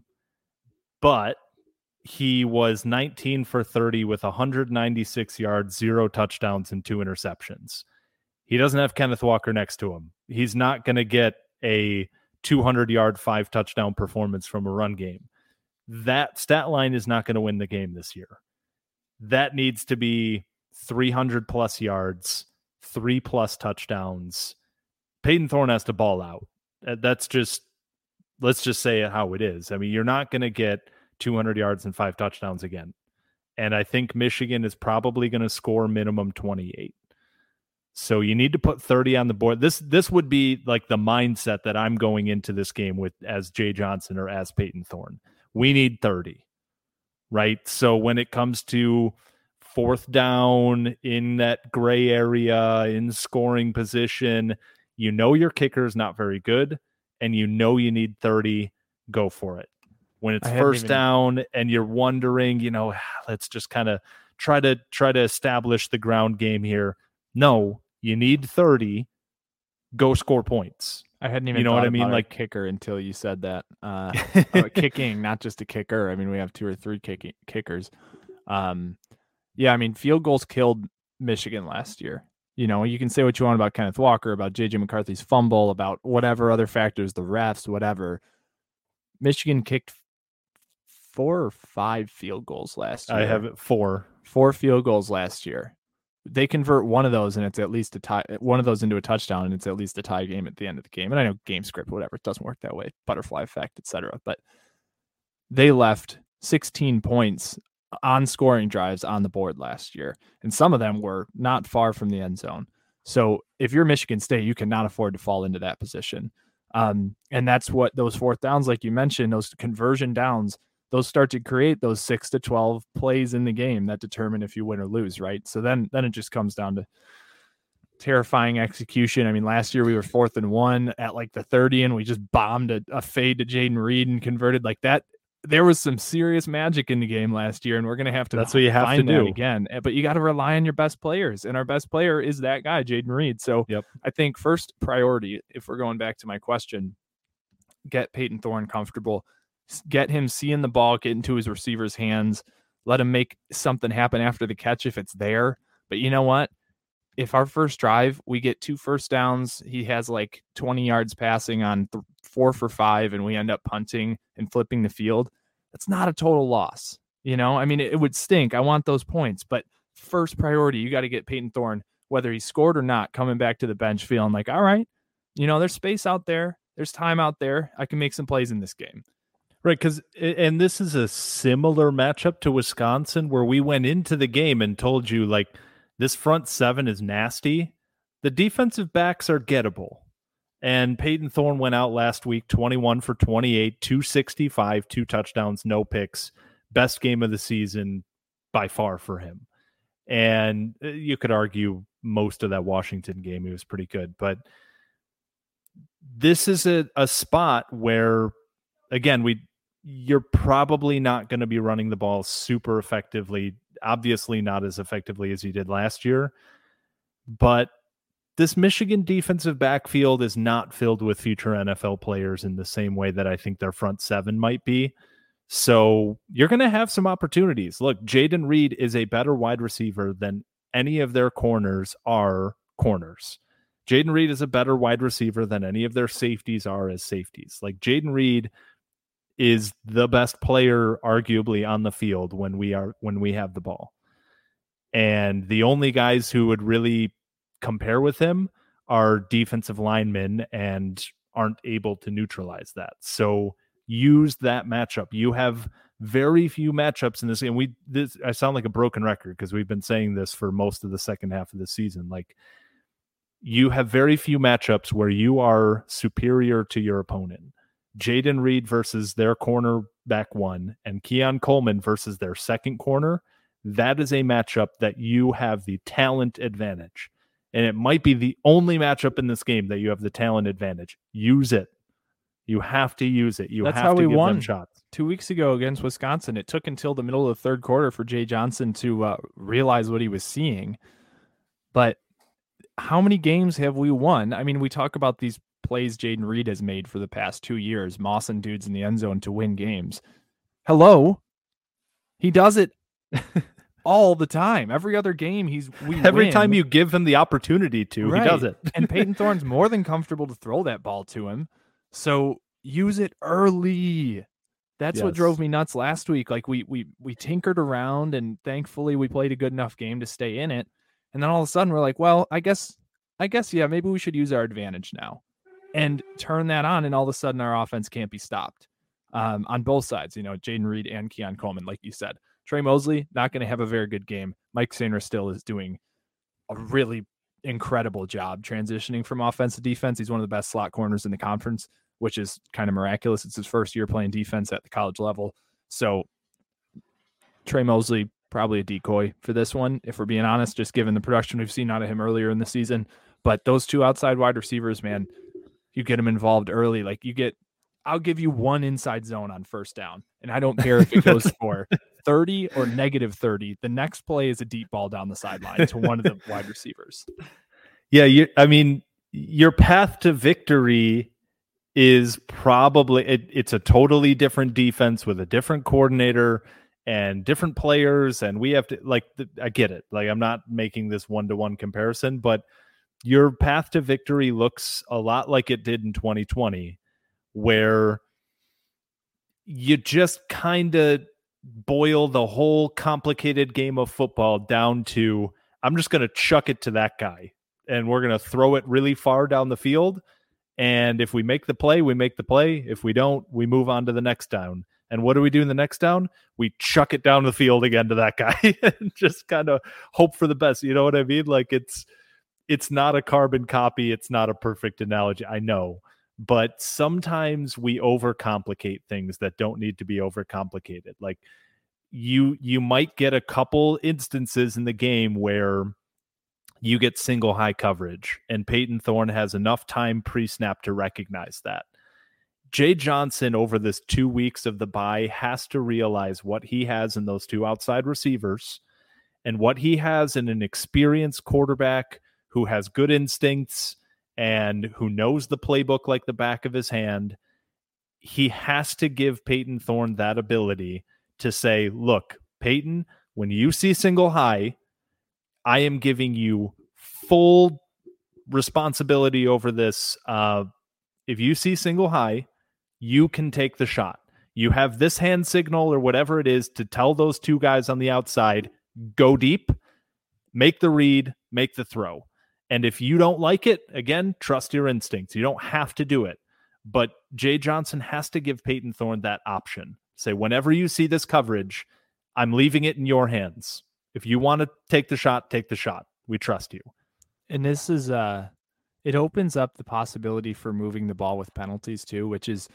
But he was nineteen for thirty with one hundred ninety-six yards, zero touchdowns, and two interceptions. He doesn't have Kenneth Walker next to him. He's not going to get a two hundred yard, five touchdown performance from a run game. That stat line is not going to win the game this year. That needs to be three hundred plus yards, three plus touchdowns. Peyton Thorne has to ball out. That's just, let's just say it how it is. I mean, you're not going to get two hundred yards and five touchdowns again. And I think Michigan is probably going to score minimum twenty-eight. So you need to put thirty on the board. This this would be like the mindset that I'm going into this game with as Jay Johnson or as Peyton Thorne. We need thirty, right? So when it comes to fourth down in that gray area, in scoring position, you know your kicker is not very good, and you know you need thirty, go for it. When it's first even... down and you're wondering, you know, let's just kind of try to try to establish the ground game here. No, you need thirty, go score points. I hadn't even you know thought what I mean? About like kicker until you said that. Uh, uh, kicking, not just a kicker. I mean, we have two or three kicking kickers. Um, yeah, I mean, field goals killed Michigan last year. You know, you can say what you want about Kenneth Walker, about J J McCarthy's fumble, about whatever other factors, the refs, whatever. Michigan kicked four or five field goals last year. I have it four. Four field goals last year. They convert one of those and it's at least a tie, one of those into a touchdown, and it's at least a tie game at the end of the game. And I know game script, whatever, it doesn't work that way, butterfly effect, et cetera. But they left sixteen points on scoring drives on the board last year. And some of them were not far from the end zone. So if you're Michigan State, you cannot afford to fall into that position. Um, and that's what those fourth downs, like you mentioned, those conversion downs, those start to create those six to twelve plays in the game that determine if you win or lose, right? So then, then it just comes down to terrifying execution. I mean, last year we were fourth and one at like the thirty, and we just bombed a, a fade to Jaden Reed and converted like that. There was some serious magic in the game last year, and we're going to have to That's what you have find to do that again. But you got to rely on your best players, and our best player is that guy, Jaden Reed. So yep. I think first priority, if we're going back to my question, get Peyton Thorne comfortable, get him seeing the ball, get into his receiver's hands, let him make something happen after the catch if it's there. But you know what? If our first drive, we get two first downs, he has like twenty yards passing on th- four for five, and we end up punting and flipping the field, that's not a total loss. You know, I mean, it, it would stink. I want those points, but first priority, you got to get Peyton Thorne, whether he scored or not, coming back to the bench feeling like, all right, you know, there's space out there. There's time out there. I can make some plays in this game. Right, because and this is a similar matchup to Wisconsin where we went into the game and told you, like, this front seven is nasty. The defensive backs are gettable. And Peyton Thorne went out last week, twenty-one for twenty-eight, two sixty-five, two touchdowns, no picks. Best game of the season by far for him. And you could argue most of that Washington game, he was pretty good. But this is a, a spot where, again, we you're probably not going to be running the ball super effectively, obviously not as effectively as you did last year. But this Michigan defensive backfield is not filled with future N F L players in the same way that I think their front seven might be. So you're going to have some opportunities. Look, Jayden Reed is a better wide receiver than any of their corners are corners. Jayden Reed is a better wide receiver than any of their safeties are as safeties. Like, Jayden Reed is the best player arguably on the field when we are when we have the ball. And the only guys who would really compare with him are defensive linemen and aren't able to neutralize that. So use that matchup. You have very few matchups in this game. We this I sound like a broken record because we've been saying this for most of the second half of the season. Like, you have very few matchups where you are superior to your opponent. Jayden Reed versus their cornerback one and Keon Coleman versus their second corner. That is a matchup that you have the talent advantage. And it might be the only matchup in this game that you have the talent advantage. Use it. You have to use it. You That's have how to we give won them shots. Two weeks ago against Wisconsin. It took until the middle of the third quarter for Jay Johnson to uh, realize what he was seeing. But how many games have we won? I mean, we talk about these plays Jayden Reed has made for the past two years, mossing dudes in the end zone to win games. Hello? He does it all the time. Every other game, he's we Every win. time you give him the opportunity to, Right. he does it. And Peyton Thorne's more than comfortable to throw that ball to him. So use it early. That's what Yes. drove me nuts last week. Like, we we we tinkered around, and thankfully we played a good enough game to stay in it. And then all of a sudden we're like, well, I guess, I guess, yeah, maybe we should use our advantage now and turn that on. And all of a sudden our offense can't be stopped um, on both sides, you know, Jayden Reed and Keon Coleman, like you said. Trey Mosley, not going to have a very good game. Mike Sainer still is doing a really incredible job transitioning from offense to defense. He's one of the best slot corners in the conference, which is kind of miraculous. It's his first year playing defense at the college level. So Trey Mosley, probably a decoy for this one, if we're being honest, just given the production we've seen out of him earlier in the season. But those two outside wide receivers, man, you get them involved early. Like, you get, I'll give you one inside zone on first down, and I don't care if it goes for thirty or negative thirty. The next play is a deep ball down the sideline to one of the wide receivers. Yeah, you, I mean, your path to victory is probably, it, it's a totally different defense with a different coordinator and different players. And we have to, like, the, I get it. Like, I'm not making this one-to-one comparison, but your path to victory looks a lot like it did in twenty twenty, where you just kind of boil the whole complicated game of football down to, I'm just going to chuck it to that guy and we're going to throw it really far down the field. And if we make the play, we make the play. If we don't, we move on to the next down. And what do we do in the next down? We chuck it down the field again to that guy and just kind of hope for the best. You know what I mean? Like, it's, it's not a carbon copy. It's not a perfect analogy. I know, but sometimes we overcomplicate things that don't need to be overcomplicated. Like, you, you might get a couple instances in the game where you get single high coverage and Peyton Thorne has enough time pre-snap to recognize that. Jay Johnson, over this two weeks of the bye, has to realize what he has in those two outside receivers and what he has in an experienced quarterback who has good instincts and who knows the playbook like the back of his hand. He has to give Peyton Thorne that ability to say, look, Peyton, when you see single high, I am giving you full responsibility over this. Uh, if you see single high, you can take the shot. You have this hand signal or whatever it is to tell those two guys on the outside, go deep, make the read, make the throw. And if you don't like it, again, trust your instincts. You don't have to do it. But Jay Johnson has to give Peyton Thorne that option. Say, whenever you see this coverage, I'm leaving it in your hands. If you want to take the shot, take the shot. We trust you. And this is, uh, it opens up the possibility for moving the ball with penalties too, which is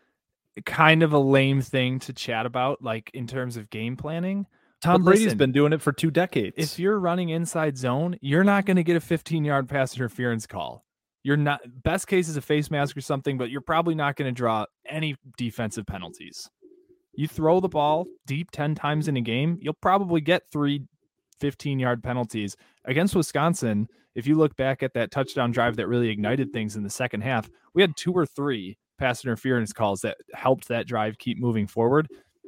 kind of a lame thing to chat about, like in terms of game planning. Tom But Brady's listen, been doing it for two decades. If you're running inside zone, you're not going to get a fifteen-yard pass interference call. You're not, best case is a face mask or something, but you're probably not going to draw any defensive penalties. You throw the ball deep ten times in a game, you'll probably get three fifteen-yard penalties. Against Wisconsin, if you look back at that touchdown drive that really ignited things in the second half, we had two or three pass interference calls that helped that drive keep moving forward.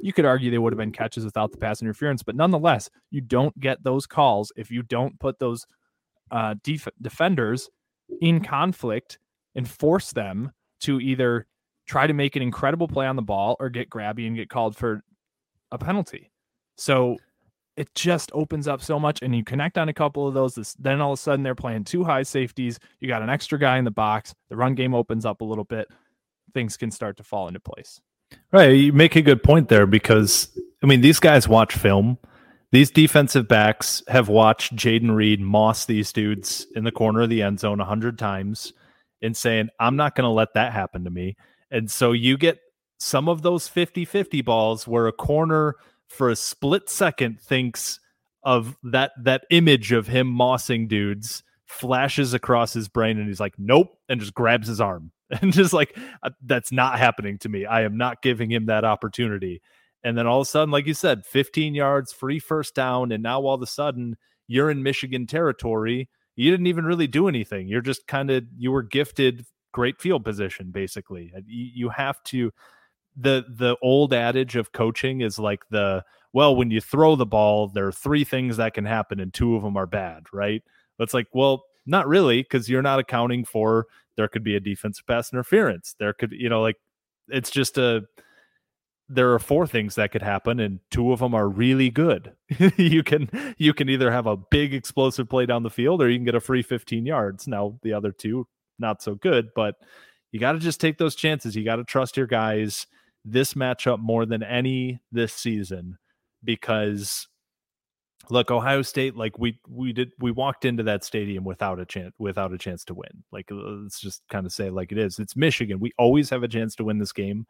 You could argue they would have been catches without the pass interference, but nonetheless, you don't get those calls if you don't put those uh, def- defenders in conflict and force them to either try to make an incredible play on the ball or get grabby and get called for a penalty. So it just opens up so much, and you connect on a couple of those. This, then all of a sudden they're playing two high safeties. You got an extra guy in the box. The run game opens up a little bit. Things can start to fall into place. Right. You make a good point there because, I mean, these guys watch film. These defensive backs have watched Jayden Reed moss these dudes in the corner of the end zone a hundred times and saying, I'm not going to let that happen to me. And so you get some of those fifty-fifty balls where a corner for a split second thinks of that, that image of him mossing dudes flashes across his brain and he's like, nope, and just grabs his arm. And just like, that's not happening to me. I am not giving him that opportunity. And then all of a sudden, like you said, fifteen yards, free first down. And now all of a sudden you're in Michigan territory. You didn't even really do anything. You're just kind of, you were gifted great field position, basically. You, you have to, the, the old adage of coaching is like the, well, when you throw the ball, there are three things that can happen and two of them are bad, right? But it's like, well, not really, because you're not accounting for, there could be a defensive pass interference. There could, you know, like it's just a, there are four things that could happen and two of them are really good. you can, you can either have a big explosive play down the field or you can get a free fifteen yards. Now the other two, not so good, but you got to just take those chances. You got to trust your guys this matchup more than any this season, because look, Ohio State, like we we did, we walked into that stadium without a chance, without a chance to win. Like, let's just kind of say it like it is. It's Michigan. We always have a chance to win this game,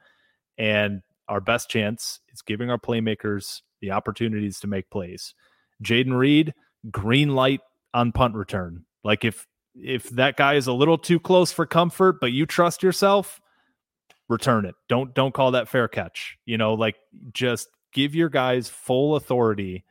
and our best chance is giving our playmakers the opportunities to make plays. Jayden Reed, green light on punt return. Like if if that guy is a little too close for comfort, but you trust yourself, return it. Don't don't call that fair catch. You know, like just give your guys full authority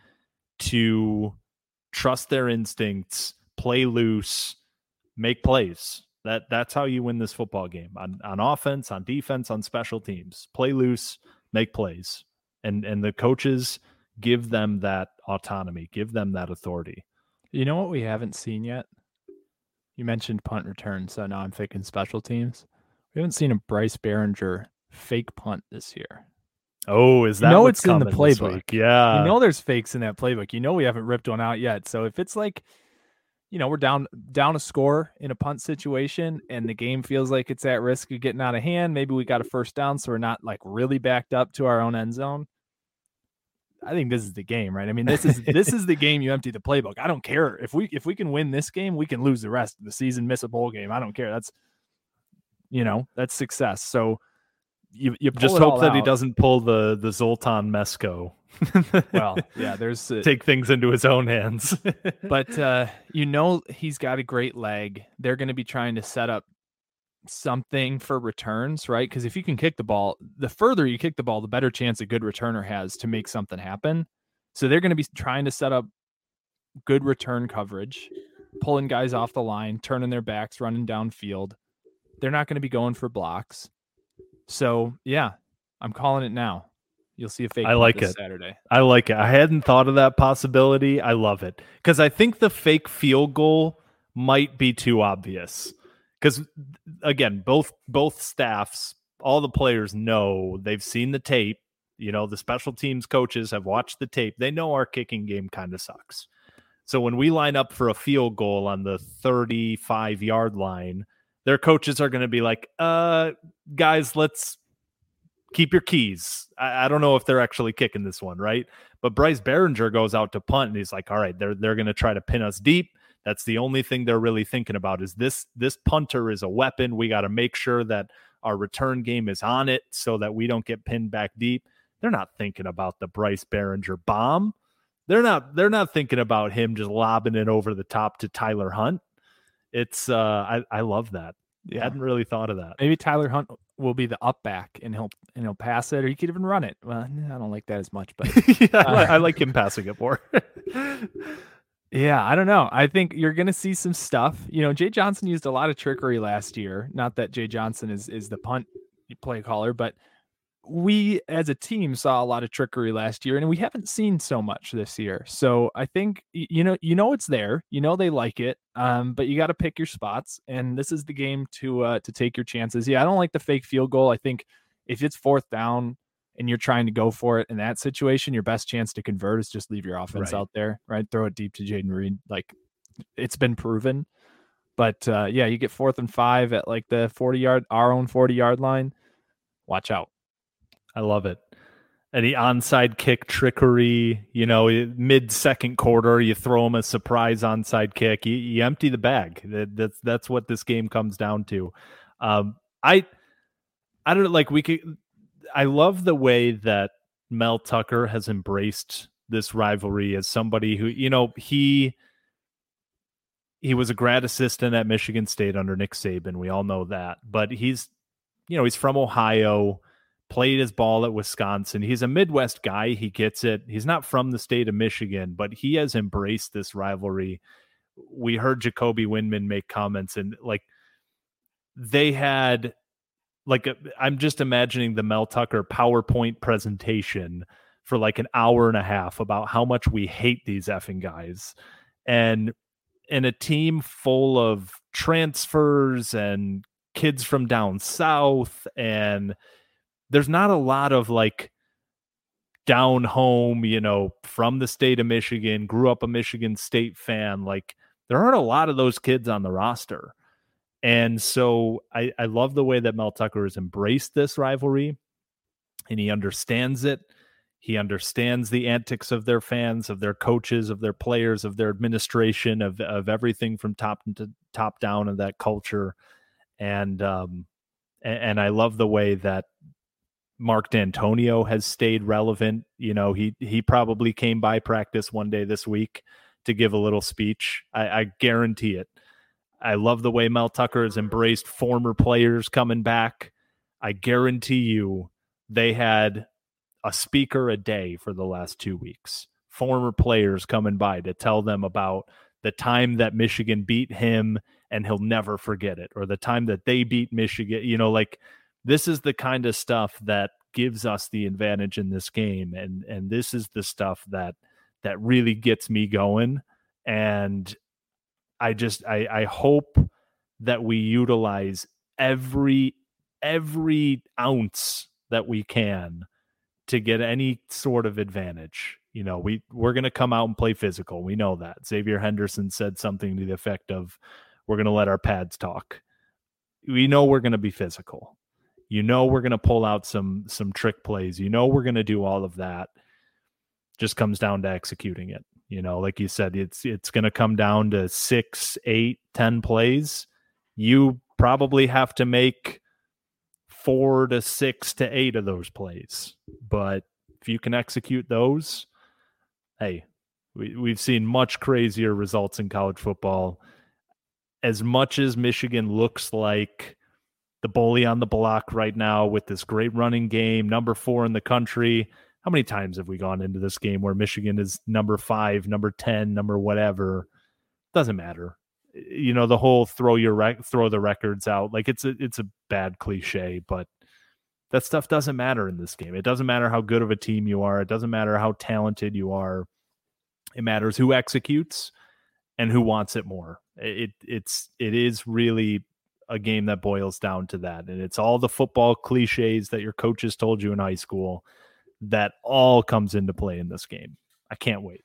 to trust their instincts, play loose, make plays. That that's how you win this football game. On on offense, on defense, on special teams. Play loose, make plays. And and the coaches give them that autonomy, give them that authority. You know what we haven't seen yet? You mentioned punt return, so now I'm thinking special teams. We haven't seen a Bryce Behringer fake punt this year. Oh, is that you know what's it's in the coming this playbook? week? Yeah. You know there's fakes in that playbook. You know we haven't ripped one out yet. So if it's like, you know, we're down down a score in a punt situation and the game feels like it's at risk of getting out of hand, maybe we got a first down so we're not like really backed up to our own end zone. I think this is the game, right? I mean, this is this is the game you empty the playbook. I don't care. If we if we can win this game, we can lose the rest of the season, miss a bowl game. I don't care. That's, you know, that's success. So you you just hope that out. He doesn't pull the the Zoltan Mesko. Well, yeah, there's uh, take things into his own hands. But uh, you know, he's got a great leg. They're going to be trying to set up something for returns, right? Because if you can kick the ball, the further you kick the ball, the better chance a good returner has to make something happen. So they're going to be trying to set up good return coverage, pulling guys off the line, turning their backs, running downfield. They're not going to be going for blocks. So yeah, I'm calling it now. You'll see a fake. I like this it. Saturday. I like it. I hadn't thought of that possibility. I love it because I think the fake field goal might be too obvious. Because again, both both staffs, all the players know, they've seen the tape. You know, the special teams coaches have watched the tape. They know our kicking game kind of sucks. So when we line up for a field goal on the thirty-five yard line, their coaches are going to be like, uh, guys, let's keep your keys. I, I don't know if they're actually kicking this one, right? But Bryce Behringer goes out to punt, and he's like, all right, they're they're going to try to pin us deep. That's the only thing they're really thinking about is this, this punter is a weapon. We got to make sure that our return game is on it so that we don't get pinned back deep. They're not thinking about the Bryce Behringer bomb. They're not, they're not thinking about him just lobbing it over the top to Tyler Hunt. It's uh, I, I love that. Yeah. I hadn't really thought of that. Maybe Tyler Hunt will be the up back and he'll, and he'll pass it, or he could even run it. Well, I don't like that as much, but yeah, uh, I like him passing it more. Yeah, I don't know. I think you're going to see some stuff. You know, Jay Johnson used a lot of trickery last year. Not that Jay Johnson is is the punt play caller, but we as a team saw a lot of trickery last year, and we haven't seen so much this year. So I think you know, you know, it's there. You know, they like it, um, but you got to pick your spots. And this is the game to uh, to take your chances. Yeah, I don't like the fake field goal. I think if it's fourth down and you're trying to go for it in that situation, your best chance to convert is just leave your offense Right. out there, right? Throw it deep to Jaden Reed. Like it's been proven. But uh, yeah, you get fourth and five at like the forty yard, our own forty yard line. Watch out. I love it. Any onside kick trickery, you know, mid second quarter, you throw them a surprise onside kick. You, you empty the bag. That, that's that's what this game comes down to. Um, I I don't like we could. I love the way that Mel Tucker has embraced this rivalry as somebody who, you know, he he was a grad assistant at Michigan State under Nick Saban. We all know that, but he's, you know, he's from Ohio. Played his ball at Wisconsin. He's a Midwest guy. He gets it. He's not from the state of Michigan, but he has embraced this rivalry. We heard Jacoby Windman make comments, and like they had, like, a, I'm just imagining the Mel Tucker PowerPoint presentation for like an hour and a half about how much we hate these effing guys. And in a team full of transfers and kids from down south, and there's not a lot of like down home, you know, from the state of Michigan, grew up a Michigan State fan. Like there aren't a lot of those kids on the roster. And so I, I love the way that Mel Tucker has embraced this rivalry, and he understands it. He understands the antics of their fans, of their coaches, of their players, of their administration, of, of everything from top to top down of that culture. And, um, and, and I love the way that Mark D'Antonio has stayed relevant. You know, he he probably came by practice one day this week to give a little speech. I, I guarantee it. I love the way Mel Tucker has embraced former players coming back. I guarantee you they had a speaker a day for the last two weeks. Former players coming by to tell them about the time that Michigan beat him and he'll never forget it, or the time that they beat Michigan. You know, like, this is the kind of stuff that gives us the advantage in this game. And, and this is the stuff that, that really gets me going. And I just, I, I hope that we utilize every, every ounce that we can to get any sort of advantage. You know, we, we're going to come out and play physical. We know that. Xavier Henderson said something to the effect of, we're going to let our pads talk. We know we're going to be physical. You know, we're going to pull out some some trick plays. You know, we're going to do all of that. Just comes down to executing it. You know, like you said, it's it's going to come down to six, eight, ten plays. You probably have to make four to six to eight of those plays. But if you can execute those, hey, we, we've seen much crazier results in college football. As much as Michigan looks like the bully on the block right now with this great running game, number four in the country. How many times have we gone into this game where Michigan is number five, number ten, number whatever? Doesn't matter. You know, the whole throw your rec- throw the records out. Like, it's a, it's a bad cliche, but that stuff doesn't matter in this game. It doesn't matter how good of a team you are. It doesn't matter how talented you are. It matters who executes and who wants it more. It it's it is really a game that boils down to that. And it's all the football cliches that your coaches told you in high school that all comes into play in this game. I can't wait.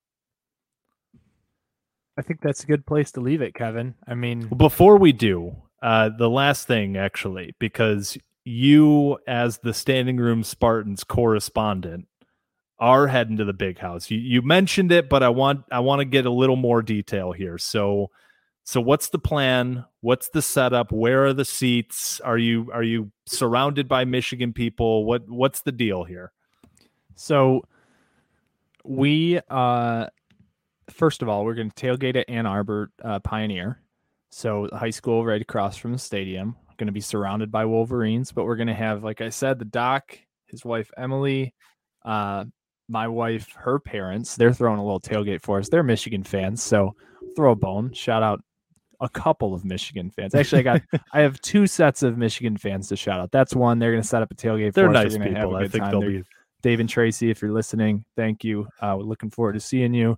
I think that's a good place to leave it, Kevin. I mean, before we do, uh, the last thing, actually, because you, as the Standing Room Spartans correspondent, are heading to the Big House. You, you mentioned it, but I want I want to get a little more detail here. So, so what's the plan? What's the setup? Where are the seats? Are you are you surrounded by Michigan people? What what's the deal here? So we, uh, first of all, we're going to tailgate at Ann Arbor uh, Pioneer. So high school right across from the stadium. Going to be surrounded by Wolverines, but we're going to have, like I said, the doc, his wife, Emily, uh, my wife, her parents, they're throwing a little tailgate for us. They're Michigan fans, so throw a bone. Shout out a couple of Michigan fans. Actually, I got I have two sets of Michigan fans to shout out. That's one. They're going to set up a tailgate. They're for us. nice We're gonna people. Have a I good think time. they'll They're, be. Dave and Tracy, if you're listening, thank you. Uh, we're looking forward to seeing you.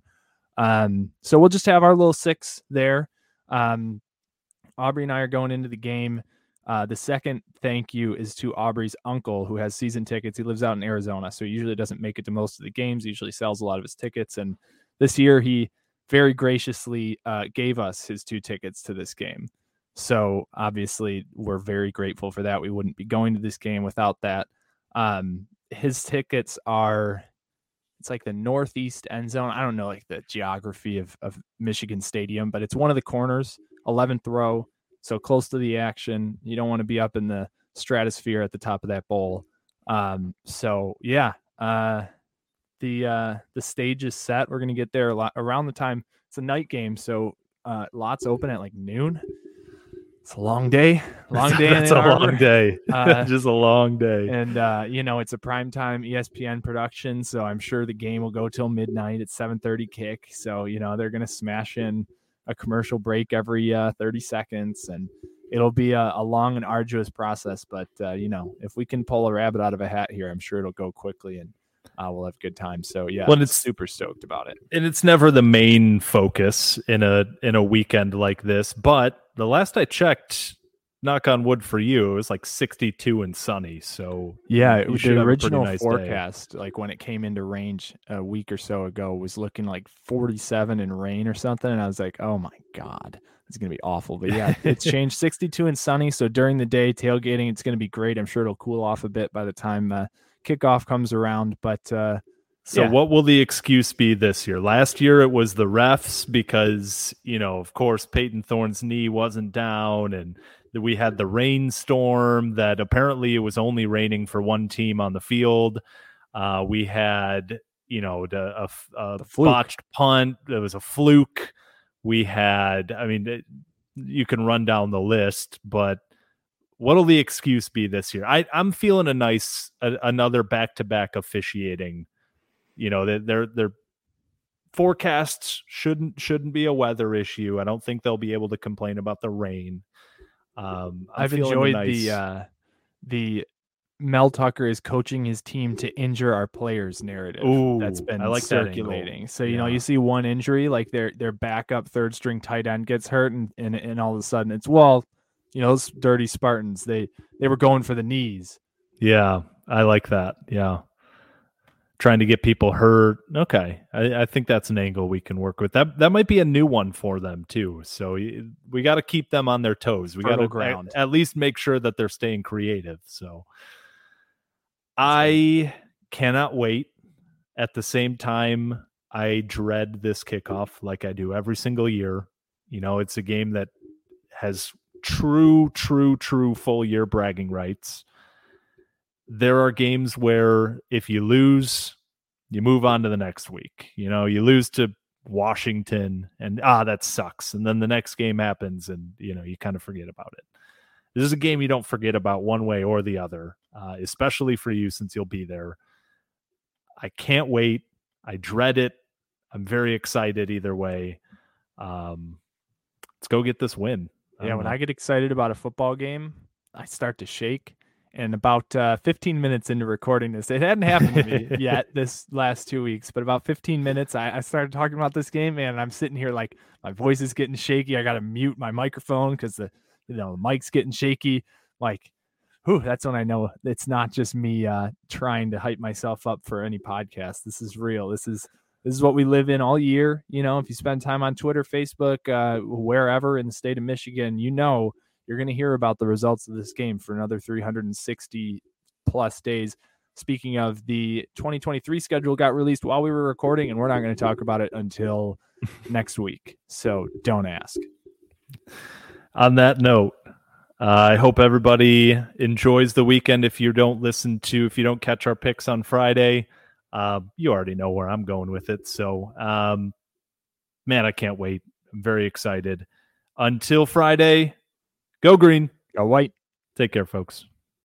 Um, so we'll just have our little six there. Um, Aubrey and I are going into the game. Uh, the second thank you is to Aubrey's uncle, who has season tickets. He lives out in Arizona, so he usually doesn't make it to most of the games. He usually sells a lot of his tickets. And this year he very graciously uh, gave us his two tickets to this game. So obviously we're very grateful for that. We wouldn't be going to this game without that. Um, his tickets are, it's like the northeast end zone. I don't know like the geography of, of Michigan Stadium, but it's one of the corners, eleventh row. So close to the action. You don't want to be up in the stratosphere at the top of that bowl. Um, so yeah, uh, the, uh, the stage is set. We're going to get there a lot around the time. It's a night game. So, uh, lots open at like noon. It's a long day, long day. It's a long day. Uh, Just a long day. And, uh, you know, it's a primetime E S P N production, so I'm sure the game will go till midnight. It's seven thirty kick. So, you know, they're going to smash in a commercial break every uh, thirty seconds, and it'll be a, a long and arduous process. But, uh, you know, if we can pull a rabbit out of a hat here, I'm sure it'll go quickly, and uh, we'll have a good time. So, yeah, well, I'm it's super stoked about it. And it's never the main focus in a in a weekend like this, but the last I checked, knock on wood for you, it was like sixty-two and sunny. So yeah, you the original nice forecast, day. Like when it came into range a week or so ago, was looking like forty-seven and rain or something. And I was like, oh my God, it's going to be awful. But yeah, it's changed sixty-two and sunny. So during the day, tailgating, it's going to be great. I'm sure it'll cool off a bit by the time uh, kickoff comes around. But uh, So yeah. what will the excuse be this year? Last year it was the refs because, you know, of course, Peyton Thorne's knee wasn't down, and we had the rainstorm that apparently it was only raining for one team on the field. Uh, we had, you know, the, a, a the botched punt. There was a fluke. We had, I mean, it, you can run down the list, but what'll the excuse be this year? I, I'm feeling a nice, a, another back-to-back officiating. You know, their their their forecasts shouldn't shouldn't be a weather issue. I don't think they'll be able to complain about the rain. Um, I'm I've enjoyed nice... the uh, the Mel Tucker is coaching his team to injure our players narrative. Ooh, that's been I like circulating. That so you yeah. know, you see one injury, like their their backup third string tight end gets hurt, and, and and all of a sudden it's well, you know, those dirty Spartans, they they were going for the knees. Yeah, I like that. Yeah. Trying to get people hurt. Okay. I, I think that's an angle we can work with. That that might be a new one for them too. So we got to keep them on their toes. We got to at, at least make sure that they're staying creative. So I cannot wait. At the same time, I dread this kickoff like I do every single year. You know, it's a game that has true, true, true full year bragging rights. There are games where if you lose, you move on to the next week. You know, you lose to Washington and, ah, that sucks. And then the next game happens and, you know, you kind of forget about it. This is a game you don't forget about one way or the other, uh, especially for you since you'll be there. I can't wait. I dread it. I'm very excited either way. Um, let's go get this win. Yeah, when I get excited about a football game, I start to shake. And about uh, fifteen minutes into recording this, it hadn't happened to me yet this last two weeks, but about fifteen minutes, I, I started talking about this game, and I'm sitting here like my voice is getting shaky. I got to mute my microphone because the you know the mic's getting shaky. Like, whew, that's when I know it's not just me uh, trying to hype myself up for any podcast. This is real. This is this is what we live in all year. You know, if you spend time on Twitter, Facebook, uh, wherever in the state of Michigan, you know. You're going to hear about the results of this game for another three hundred sixty plus days. Speaking of, the twenty twenty-three schedule got released while we were recording, and we're not going to talk about it until next week. So don't ask. On that note, uh, I hope everybody enjoys the weekend. If you don't listen to, if you don't catch our picks on Friday, uh, you already know where I'm going with it. So, um, man, I can't wait. I'm very excited. Until Friday. Go green. Go white. Take care, folks.